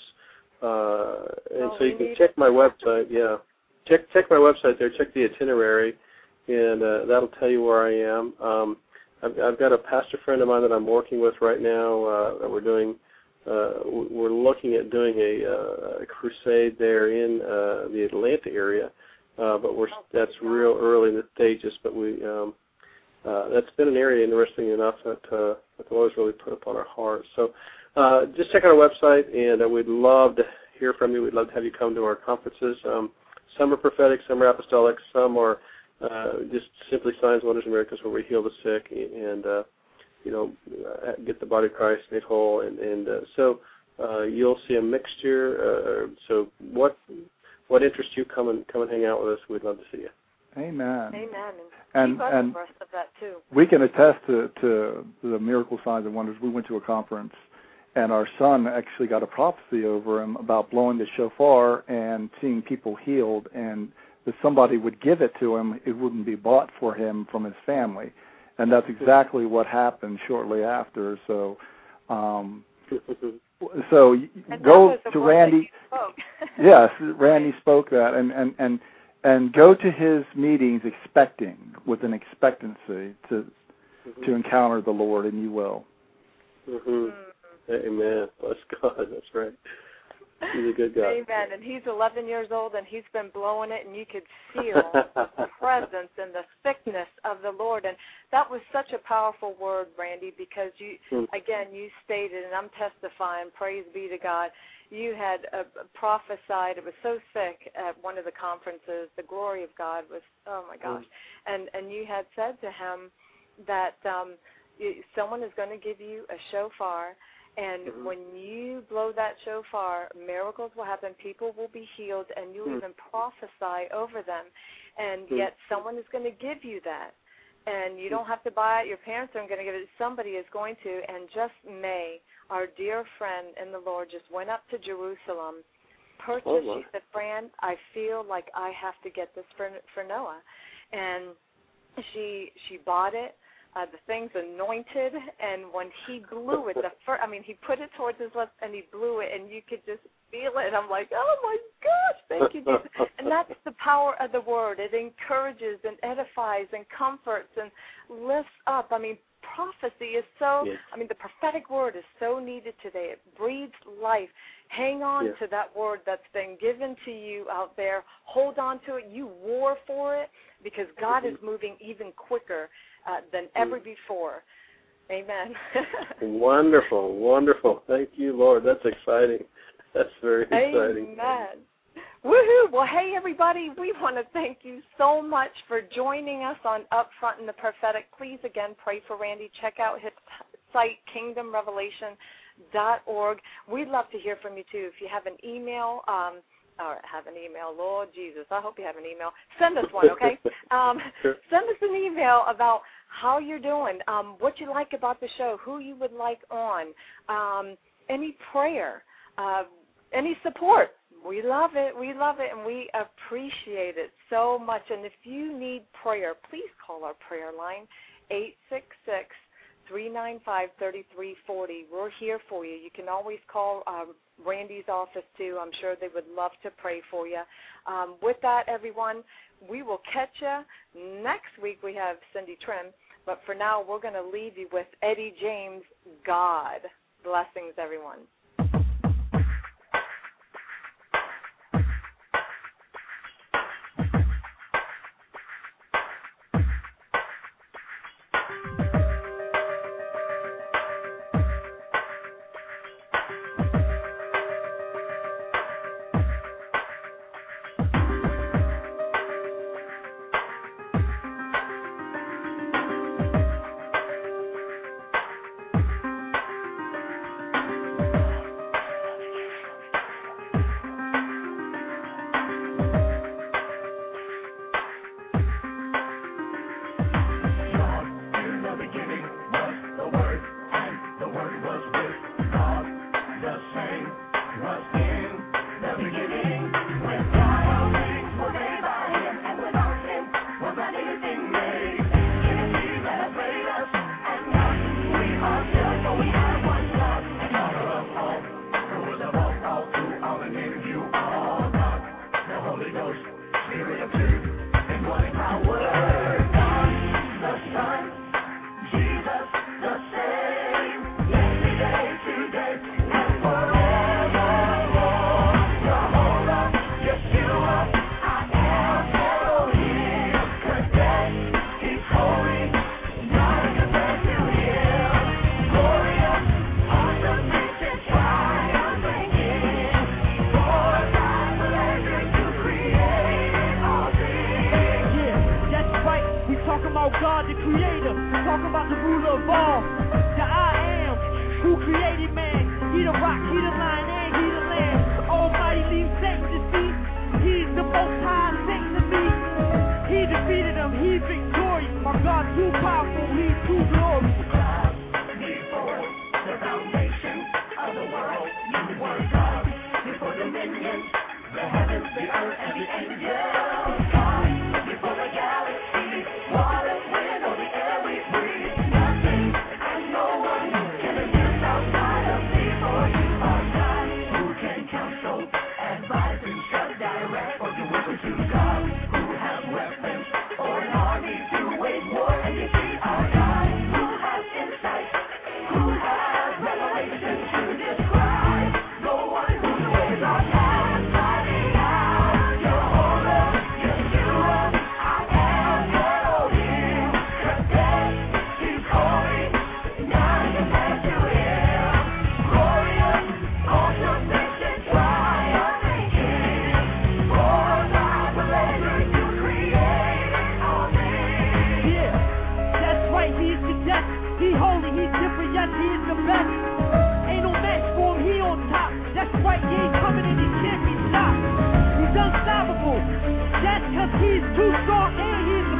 Uh, and oh, so you can check my website, yeah. Check check my website there, check the itinerary, and uh, that'll tell you where I am. Um, I've, I've got a pastor friend of mine that I'm working with right now uh, that we're doing, uh, we're looking at doing a, uh, a crusade there in uh, the Atlanta area, uh, but we're that's real early in the stages, but we um, uh, that's been an area interesting enough that, uh, that the Lord's really put upon our hearts. So uh, just check out our website, and uh, we'd love to hear from you. We'd love to have you come to our conferences. Um, some are prophetic, some are apostolic, some are uh, just simply signs, wonders, and miracles where we heal the sick and, uh, you know, get the body of Christ made whole. And, and uh, so uh, you'll see a mixture. Uh, so what what interests you? Come and come and hang out with us. We'd love to see you. Amen. Amen. And, keep us and abreast of that too. We can attest to, to the miracle signs and wonders. We went to a conference, and our son actually got a prophecy over him about blowing the shofar and seeing people healed, and if somebody would give it to him, it wouldn't be bought for him from his family. And that's exactly what happened shortly after. So um, so and go to Randy. Yes, Randy spoke that, and, and, and, and go to his meetings expecting, with an expectancy to mm-hmm. to encounter the Lord, and you will. Mm-hmm. Amen. Bless God. That's right. He's a good guy. Amen. And he's eleven years old, and he's been blowing it, and you could feel the presence and the thickness of the Lord. And that was such a powerful word, Randy, because you, mm. again, you stated, and I'm testifying, praise be to God, you had uh, prophesied, it was so thick at one of the conferences, the glory of God was, oh my gosh, mm. and, and you had said to him that um, you, someone is going to give you a shofar, and mm-hmm. when you blow that shofar, miracles will happen, people will be healed, and you'll mm. even prophesy over them. And mm. yet someone is going to give you that. And you don't have to buy it. Your parents aren't going to give it. Somebody is going to. And just May, our dear friend in the Lord, just went up to Jerusalem, purchased. Oh, she said, Fran, I feel like I have to get this for, for Noah. And she she bought it. Uh, the thing's anointed, and when he blew it, the first, I mean, he put it towards his lips, and he blew it, and you could just feel it. I'm like, oh, my gosh, thank you, Jesus. And that's the power of the Word. It encourages and edifies and comforts and lifts up. I mean, prophecy is so, yes. I mean, the prophetic word is so needed today. It breathes life. Hang on yes. to that word that's been given to you out there. Hold on to it. You war for it because God mm-hmm. is moving even quicker uh, than ever mm-hmm. before. Amen. Wonderful, wonderful. Thank you, Lord. That's exciting. That's very exciting. Amen. Woohoo! Well, hey, everybody, we want to thank you so much for joining us on Upfront in the Prophetic. Please, again, pray for Randy. Check out his site, kingdom revelation dot org. We'd love to hear from you, too. If you have an email, um, or have an email, Lord Jesus, I hope you have an email. Send us one, okay? Um, sure. Send us an email about how you're doing, um, what you like about the show, who you would like on, um, any prayer, uh, any support. We love it. We love it, and we appreciate it so much. And if you need prayer, please call our prayer line, eight six six, three nine five, three three four zero. We're here for you. You can always call um, Randy's office, too. I'm sure they would love to pray for you. Um, with that, everyone, we will catch you. Next week we have Cindy Trim, but for now we're going to leave you with Eddie James, God. Blessings, everyone.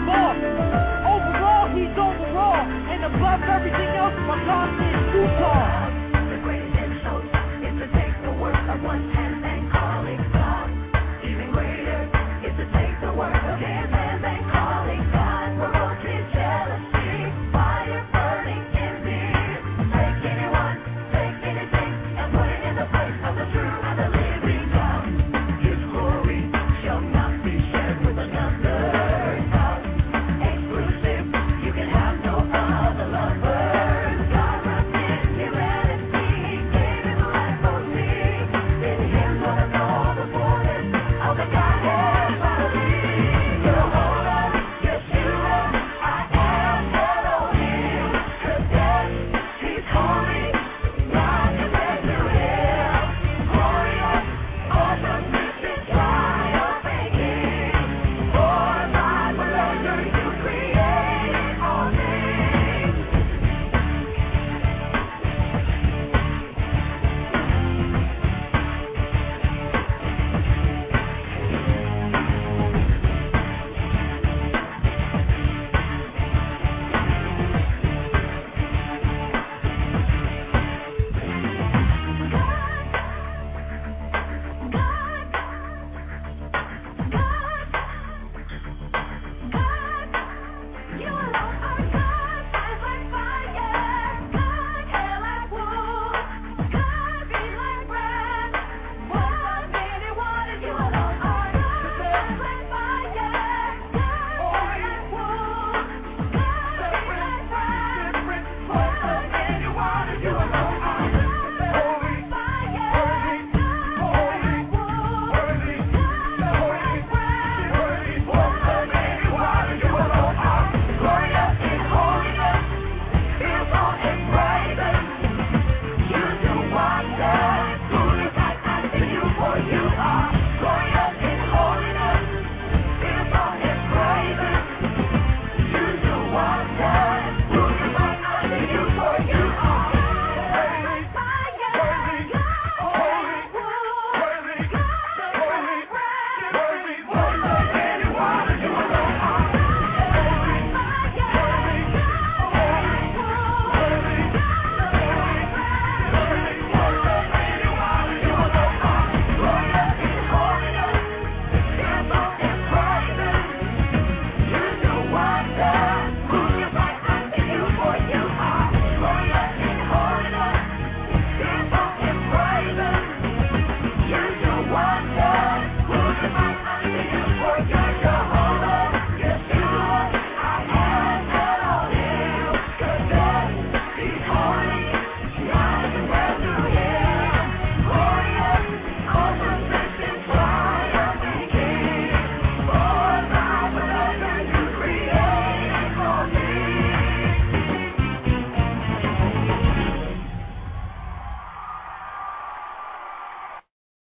Everything else, my God is too tall.